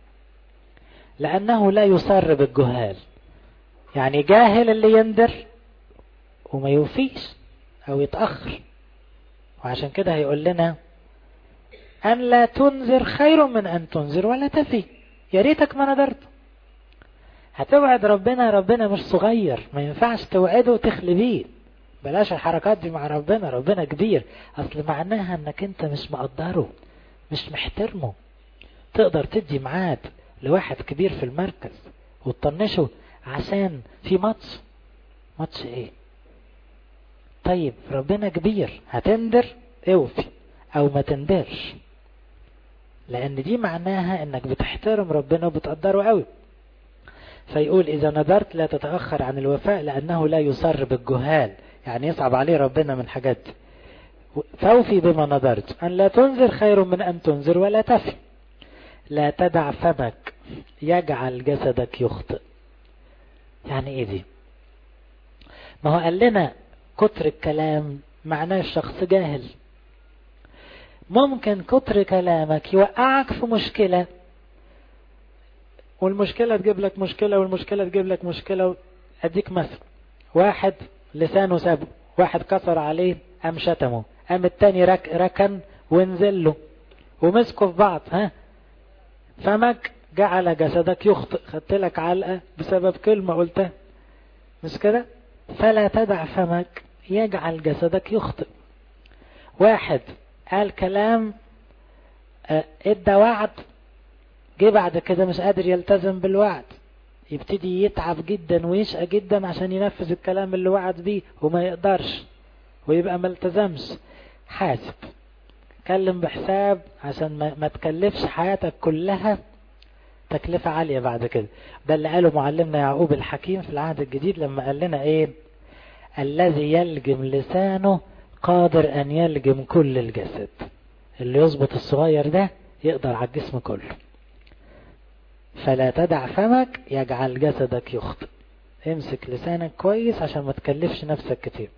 لأنه لا يصر بالجهال. يعني جاهل اللي يندر وما يوفيش أو يتأخر. وعشان كده هيقول لنا أن لا تنذر خير من أن تنذر ولا تفي. يا ريتك ما نذرت. هتوعد ربنا، ربنا مش صغير، ما ينفعش توعده وتخلي بيه. بلاش الحركات دي مع ربنا، ربنا كبير. أصل معناها أنك أنت مش مقدره، مش محترمه. تقدر تدي ميعاد لواحد كبير في المركز وتطنشه عشان في ماتش ايه؟ طيب ربنا كبير، هتندر اوفي او ما تندرش، لان دي معناها انك بتحترم ربنا وبتقدره قوي. فيقول اذا نذرت لا تتأخر عن الوفاء، لانه لا يصر بالجهال، يعني يصعب عليه ربنا من حاجات. فوفي بما نذرت، ان لا تنذر خير من ان تنذر ولا تفي. لا تدع فمك يجعل جسدك يخطئ. يعني ايه دي؟ ما هو قال لنا كتر الكلام معناه الشخص جاهل. ممكن كتر كلامك يوقعك في مشكلة، والمشكلة تجيب لك مشكلة، والمشكلة تجيب لك مشكلة. اديك مثل، واحد لسانه سابه، واحد كسر عليه قام شتمه، قام التاني ركن ونزل له ومسكوا في بعض. فمك جعل جسدك يخطئ، خدت لك علقة بسبب كلمة قلتها، مش كده؟ فلا تدع فمك يجعل جسدك يخطئ. واحد قال كلام، ادى وعد، جه بعد كده مش قادر يلتزم بالوعد، يبتدي يتعب جدا ويشقى جدا عشان ينفذ الكلام اللي وعد بيه وما يقدرش ويبقى ما التزمش. حاسب، كلم بحساب عشان ما تكلفش حياتك كلها تكلفة عالية بعد كده. ده اللي قاله معلمنا يعقوب الحكيم في العهد الجديد لما قال لنا ايه؟ الذي يلجم لسانه قادر ان يلجم كل الجسد. اللي يظبط الصغير ده يقدر على الجسم كله. فلا تدع فمك يجعل جسدك يخطئ. امسك لسانك كويس عشان ما تكلفش نفسك كتير.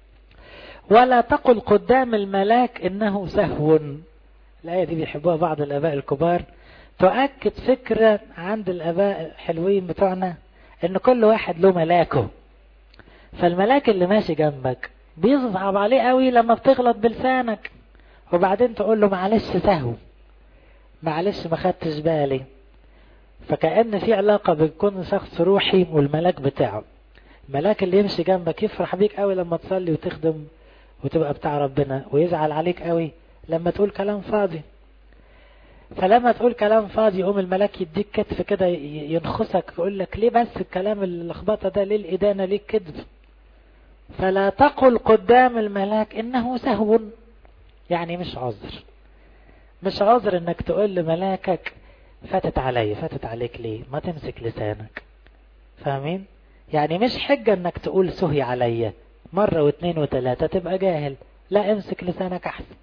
ولا تقل قدام الملاك انه سهو. الآية دي بيحبوها بعض الآباء الكبار، تؤكد فكرة عند الآباء الحلوين بتوعنا ان كل واحد له ملاكه. فالملاك اللي ماشي جنبك بيصعب عليه قوي لما بتغلط بلسانك، وبعدين تقول له معلش سهو، معلش ما خدتش بالي. فكأن في علاقة بيكون شخص روحي والملاك بتاعه. الملاك اللي يمشي جنبك يفرح بيك قوي لما تصلي وتخدم وتبقى بتاع ربنا، ويزعل عليك قوي لما تقول كلام فاضي. فلما تقول كلام فاضي يقوم الملاك يديك كتف كده ينخسك، يقول لك ليه بس الكلام اللخبطه ده، ليه الإدانة، ليه الكذب. فلا تقل قدام الملاك انه سهو، يعني مش عذر. مش عذر انك تقول لملاكك فاتت علي، فاتت عليك ليه؟ ما تمسك لسانك. فاهمين؟ يعني مش حجة انك تقول سهي علي مرة واثنين وثلاثة تبقى جاهل، لا، امسك لسانك احسن.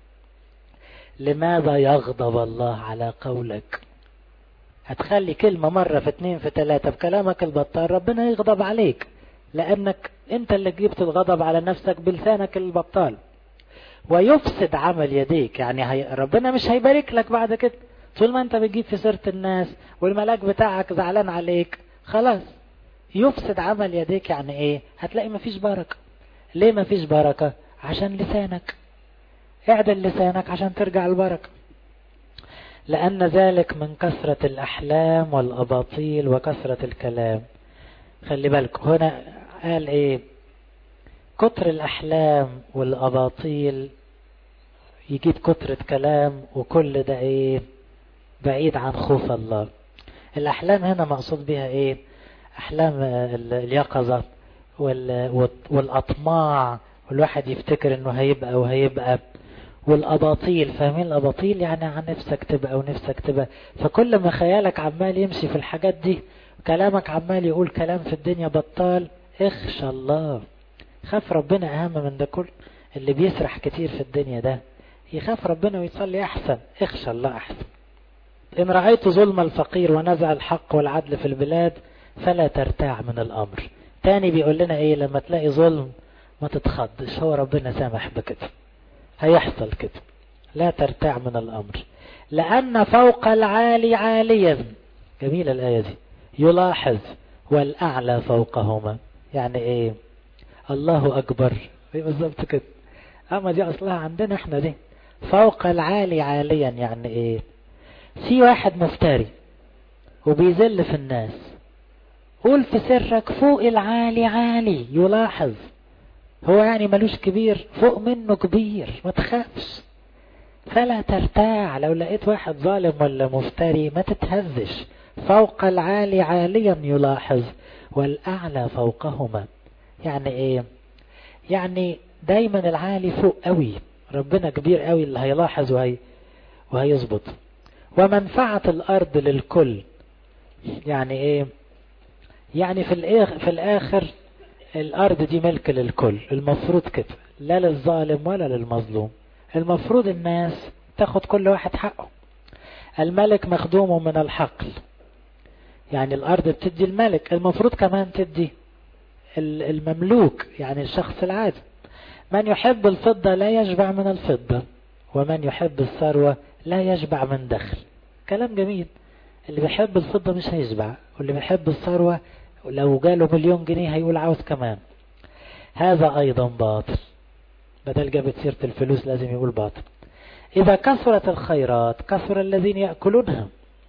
لماذا يغضب الله على قولك؟ هتخلي كلمة مرة في اثنين في ثلاثة بكلامك البطال، ربنا يغضب عليك، لانك انت اللي جبت الغضب على نفسك بلسانك البطال. ويفسد عمل يديك، يعني ربنا مش هيبارك لك بعد كده. طول ما انت بتجيب في سيرة الناس والملاك بتاعك زعلان عليك، خلاص يفسد عمل يديك. يعني ايه؟ هتلاقي مفيش بركة. ليه مفيش بركة؟ عشان لسانك. اعدل لسانك عشان ترجع البركة. لأن ذلك من كثرة الأحلام والأباطيل وكثرة الكلام. خلي بالك هنا قال ايه؟ كتر الأحلام والأباطيل يجيب كترة كلام، وكل ده ايه؟ بعيد عن خوف الله. الأحلام هنا مقصود بها ايه؟ أحلام اليقظة والأطماع، والواحد يفتكر انه هيبقى وهيبقى. والأباطيل، فاهمين الأباطيل؟ يعني عن نفسك تبقى ونفسك تبقى. فكل ما خيالك عمال يمشي في الحاجات دي، كلامك عمال يقول كلام في الدنيا بطال، اخشى الله. خاف ربنا أهم من ده كل. اللي بيسرح كتير في الدنيا ده يخاف ربنا ويصلي أحسن. اخشى الله أحسن. إن رأيت ظلم الفقير ونزع الحق والعدل في البلاد فلا ترتاع من الأمر. تاني بيقول لنا ايه؟ لما تلاقي ظلم ما تتخضش، هو ربنا سامح بكده، هيحصل كده. لا ترتاع من الأمر، لأن فوق العالي عاليا. جميلة الآية دي. يلاحظ والأعلى فوقهما. يعني ايه؟ الله أكبر. ايه بالظبط كده. أما دي أصلها عندنا احنا دي. فوق العالي عاليا يعني ايه؟ في واحد مفتري وبيذل في الناس، قول في سرك فوق العالي عالي. يلاحظ، هو يعني ملوش كبير، فوق منه كبير، ما تخافش. فلا ترتاع. لو لقيت واحد ظالم ولا مفتري ما تتهزش. فوق العالي عاليا يلاحظ والأعلى فوقهما. يعني ايه؟ يعني دايما العالي فوق قوي، ربنا كبير قوي اللي هيلاحظ وهيظبط. ومنفعة الأرض للكل. يعني ايه؟ يعني في الآخر الأرض دي ملك للكل. المفروض كده، لا للظالم ولا للمظلوم. المفروض الناس تاخد كل واحد حقه. الملك مخدوم من الحقل. يعني الأرض بتدي الملك، المفروض كمان تدي المملوك، يعني الشخص العادي. من يحب الفضة لا يشبع من الفضة، ومن يحب الثروة لا يشبع من دخل. كلام جميل. اللي بيحب الفضة مش هيشبع، واللي بيحب الثروة لو جاله 1,000,000 جنيه هيقول عاوز كمان. هذا أيضا باطل. بدل جابت سيرة الفلوس لازم يقول باطل. إذا كثرت الخيرات كثر الذين يأكلونها،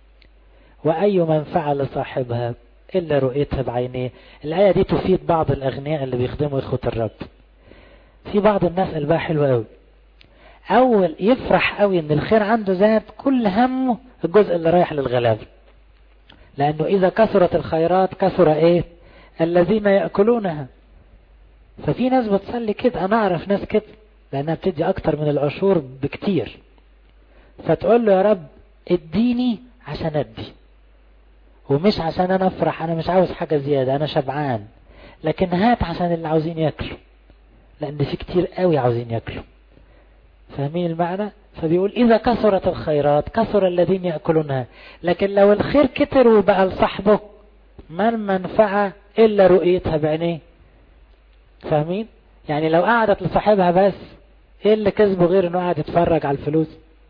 وأي منفعة لصاحبها إلا رؤيتها بعينيه. الآية دي تفيد بعض الأغنياء اللي بيخدموا إخوة الرب. في بعض الناس قلبها حلو قوي، أول يفرح قوي إن الخير عنده زاد، كل همه الجزء اللي رايح للغلابة، لأنه إذا كثرت الخيرات كثر إيه؟ الذين يأكلونها. ففي ناس بتصلي كده، أنا أعرف ناس كده، لأنها بتدي أكتر من العشور بكتير، فتقول له يا رب اديني عشان أدي، ومش عشان أنا أفرح، أنا مش عاوز حاجة زيادة، أنا شبعان، لكن هات عشان اللي عاوزين يأكلوا، لأن في كتير قوي عاوزين يأكلوا. فاهمين المعنى؟ فبيقول إذا كثرت الخيرات كثر الذين يأكلونها، لكن لو الخير كتر وبقى لصاحبه ما المنفعة إلا رؤيتها بعينيه. فاهمين؟ يعني لو قعدت لصاحبها بس، إيه اللي كسبه غير إنه قاعد يتفرج على الفلوس؟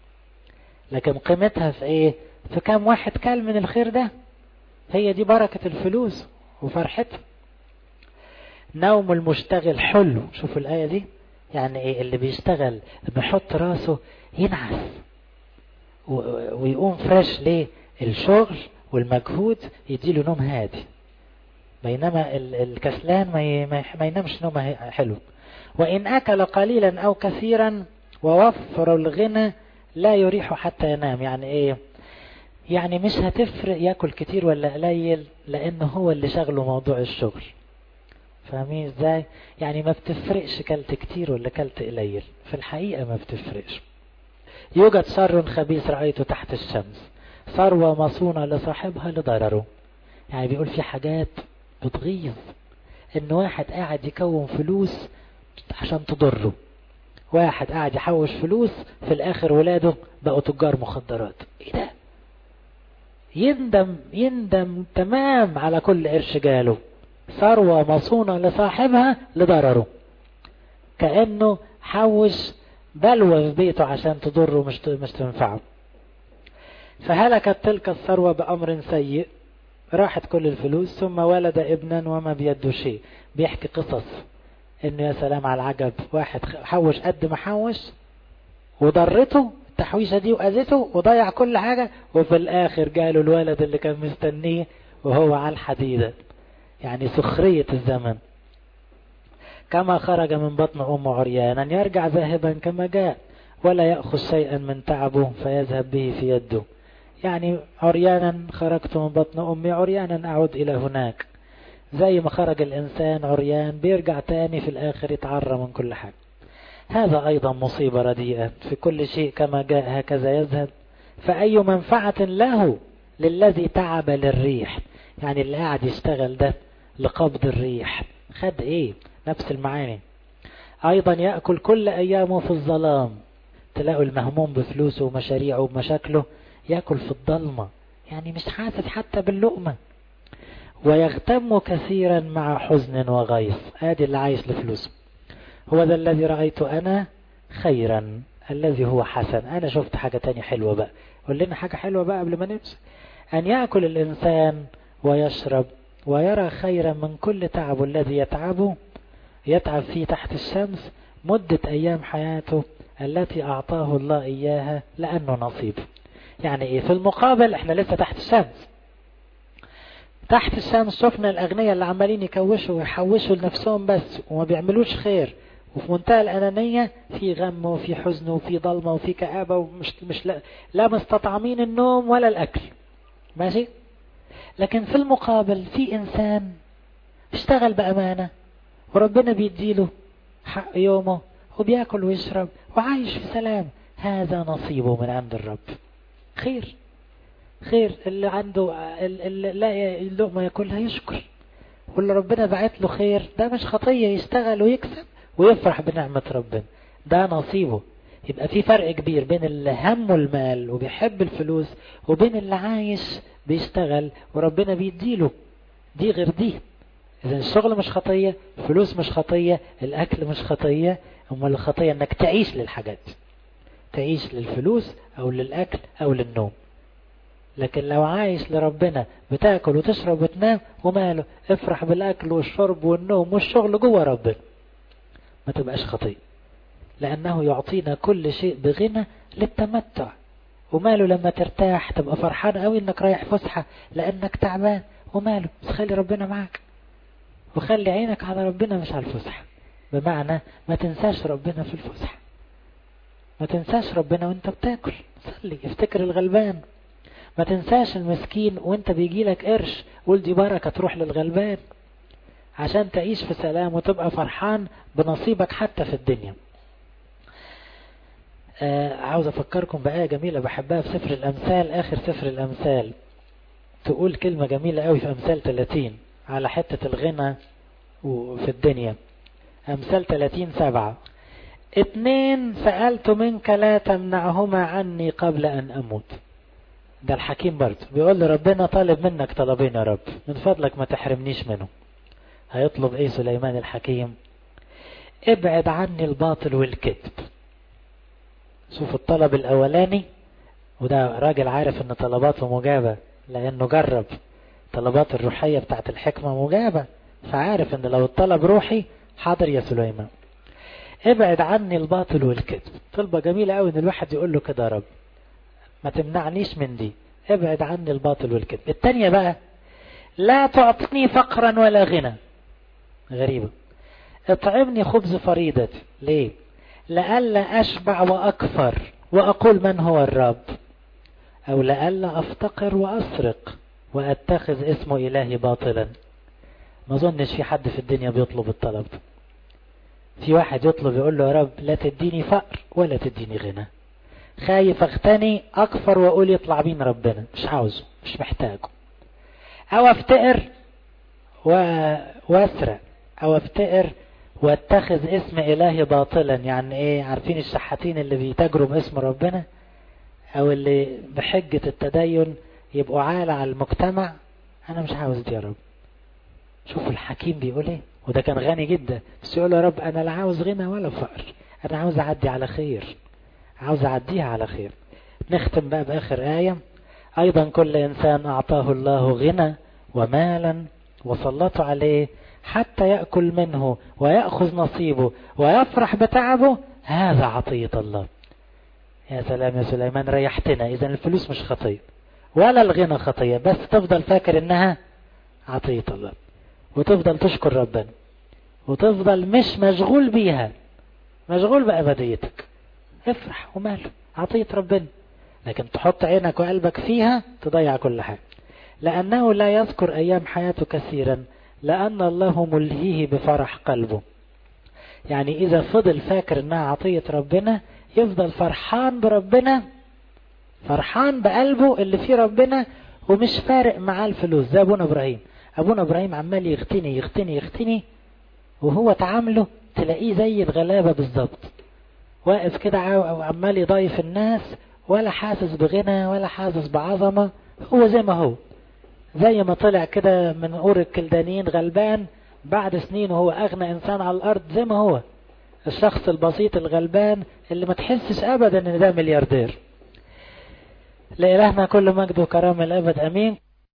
لكن قيمتها في إيه؟ في كام واحد كل من الخير ده. هي دي بركة الفلوس وفرحتها. نوم المشتغل حلو. شوفوا الآية دي، يعني إيه؟ اللي بيشتغل بيحط راسه ينعس ويقوم فريش. ليه؟ الشغل والمجهود يديله نوم هادي، بينما الكسلان ما ينامش نوم حلو. وإن أكل قليلا أو كثيرا ووفر الغنى لا يريح حتى ينام. يعني إيه؟ يعني مش هتفرق يأكل كتير ولا قليل، لأنه هو اللي شغله موضوع الشغل. فاهمين ازاي؟ يعني ما بتفرقش كلت كتير ولا كلت قليل، في الحقيقة ما بتفرقش. يوجد شر خبيث رأيته تحت الشمس، ثروة مصونة لصاحبها لضرره. يعني بيقول في حاجات بتغيظ، ان واحد قاعد يكون فلوس عشان تضره، واحد قاعد يحوش فلوس في الاخر ولاده بقوا تجار مخدرات. ايه ده؟ يندم تمام على كل قرش جاله. ثروة مصونة لصاحبها لضرره، كأنه حوش بلوى في بيته عشان تضره مش تنفعه. فهلكت تلك الثروة بأمر سيء، راحت كل الفلوس، ثم ولد ابنا وما بيده شيء. بيحكي قصص انه يا سلام على العجب، واحد حوش قد ما حوش وضرته التحويشة دي وأذته وضيع كل حاجة، وفي الآخر جاله الولد اللي كان مستنيه وهو على الحديدة. يعني سخرية الزمن. كما خرج من بطن أمه عريانا يرجع ذاهبا كما جاء، ولا يأخذ شيئا من تعبه فيذهب به في يده. يعني عريانا خرجت من بطن أمي، عريانا أعود إلى هناك. زي ما خرج الإنسان عريان بيرجع تاني في الآخر يتعرى من كل حاجة. هذا أيضا مصيبة رديئة، في كل شيء كما جاء هكذا يذهب. فأي منفعة له للذي تعب للريح. يعني اللي قاعد يشتغل ده لقبض الريح، خد ايه؟ نفس المعاني. ايضا يأكل كل ايامه في الظلام. تلاقوا المهموم بفلوسه ومشاريعه ومشاكله يأكل في الضلمة، يعني مش حاسس حتى باللقمة. ويغتم كثيرا مع حزن وغيظ. ادي اللي عايش لفلوسه. هو ذا الذي رأيت انا خيرا الذي هو حسن. انا شفت حاجة تانية حلوة بقى. قول لنا حاجة حلوة بقى قبل ما نمشي. ان يأكل الانسان ويشرب ويرى خيرا من كل تعب الذي يتعب فيه تحت الشمس مدة أيام حياته التي أعطاه الله إياها لأنه نصيب. يعني إيه؟ في المقابل إحنا لسه تحت الشمس. تحت الشمس شفنا الأغنياء اللي عمالين يكوشوا ويحوشوا لنفسهم بس وما بيعملوش خير، وفي منتهى الأنانية، في غم وفي حزن وفي ظلمة وفي كآبة، ومش لا مستطعمين النوم ولا الأكل. ماشي؟ لكن في المقابل في إنسان اشتغل بأمانة وربنا بيديله حق يومه وبيأكل ويشرب وعايش في سلام. هذا نصيبه من عند الرب. خير اللي عنده اللي لا اللقمة ياكلها يشكر، واللي ربنا بعت له خير ده مش خطية، يشتغل ويكسب ويفرح بنعمة ربنا، ده نصيبه. يبقى في فرق كبير بين اللي همه المال وبيحب الفلوس وبين اللي عايش بيشتغل وربنا بيديله. دي غير دي. إذا الشغل مش خطية، الفلوس مش خطية، الأكل مش خطية، أمال الخطية إنك تعيش للحاجات، تعيش للفلوس أو للأكل أو للنوم. لكن لو عايش لربنا بتاكل وتشرب وتنام وماله، افرح بالأكل والشرب والنوم والشغل جوه ربنا، ما تبقاش خطية، لأنه يعطينا كل شيء بغنى للتمتع. وماله لما ترتاح تبقى فرحان قوي إنك رايح فسحة لأنك تعبان، وماله، بس خلي ربنا معك وخلي عينك على ربنا مش على الفسحة. بمعنى ما تنساش ربنا في الفسحة، ما تنساش ربنا وانت بتاكل، صلي، افتكر الغلبان. ما تنساش المسكين وانت بيجيلك قرش، قول دي بركة تروح للغلبان عشان تعيش في سلام وتبقى فرحان بنصيبك حتى في الدنيا. عاوز افكركم بآية جميلة بحبها في سفر الأمثال، آخر سفر الأمثال، تقول كلمة جميلة قوي في أمثال 30 على حتة الغنى وفي الدنيا. أمثال 30:7: 2 سألت منك لا تمنعهما عني قبل أن أموت. ده الحكيم برضه بيقول لربنا طالب منك طلبين يا رب، من فضلك ما تحرمنيش منه. هيطلب ايه سليمان الحكيم؟ ابعد عني الباطل والكذب. شوف الطلب الأولاني، وده راجل عارف ان طلباته مجابة لأنه جرب طلبات الروحية بتاعت الحكمة مجابة، فعارف ان لو الطلب روحي حاضر يا سليمان. ابعد عني الباطل والكذب، طلبة جميلة قوي ان الواحد يقول له كده يا رب، ما تمنعنيش من دي، ابعد عني الباطل والكذب. التانية بقى، لا تعطني فقرا ولا غنى. غريبة. اطعمني خبز فريضتي. ليه؟ لألا أشبع وأكفر وأقول من هو الرب، أو لألا أفتقر وأسرق وأتخذ اسم إلهي باطلا. ما ظنش في حد في الدنيا بيطلب الطلب. في واحد يطلب يقول له يا رب لا تديني فقر ولا تديني غنى، خايف اغتني اكفر واقول يطلع بين ربنا، مش عاوزه، مش محتاجه. او افتقر واسرق، او افتقر واتخذ اسم الهي باطلا. يعني ايه؟ عارفين الشحاتين اللي بيتاجروا باسم ربنا، او اللي بحجة التدين يبقوا عالة على المجتمع. انا مش عاوز دي يا رب. شوفوا الحكيم بيقول ايه، وده كان غني جدا، بس يقول يا رب انا لا عاوز غنى ولا فقر، انا عاوز اعدي على خير، عاوز اعديها على خير. نختم بقى باخر آية: ايضا كل انسان اعطاه الله غنى ومالا وسلط عليه حتى يأكل منه ويأخذ نصيبه ويفرح بتعبه، هذا عطية الله. يا سلام يا سليمان، ريحتنا. اذا الفلوس مش خطية ولا الغنى خطية، بس تفضل فاكر انها عطية الله، وتفضل تشكر ربنا، وتفضل مش مشغول بيها، مشغول بأبديتك. افرح وماله، عطية ربنا. لكن تحط عينك وقلبك فيها تضيع كل حاجة، لأنه لا يذكر أيام حياته كثيرا، لأن الله ملهيه بفرح قلبه. يعني إذا فضل فاكر أنها عطية ربنا يفضل فرحان بربنا، فرحان بقلبه اللي فيه ربنا، ومش فارق معاه الفلوس. زي أبونا إبراهيم. أبونا إبراهيم عمال يغتني يغتني يغتني، وهو تعامله تلاقيه زي الغلابة بالظبط، واقف كده وعمال يضايف الناس، ولا حاسس بغنى ولا حاسس بعظمة. هو زي ما هو، زي ما طلع كده من أور الكلدانيين غلبان، بعد سنين وهو أغنى إنسان على الأرض زي ما هو، الشخص البسيط الغلبان اللي ما تحسش أبدا إن ده ملياردير. لإلهنا كل مجد وكرامة الأبد، أمين.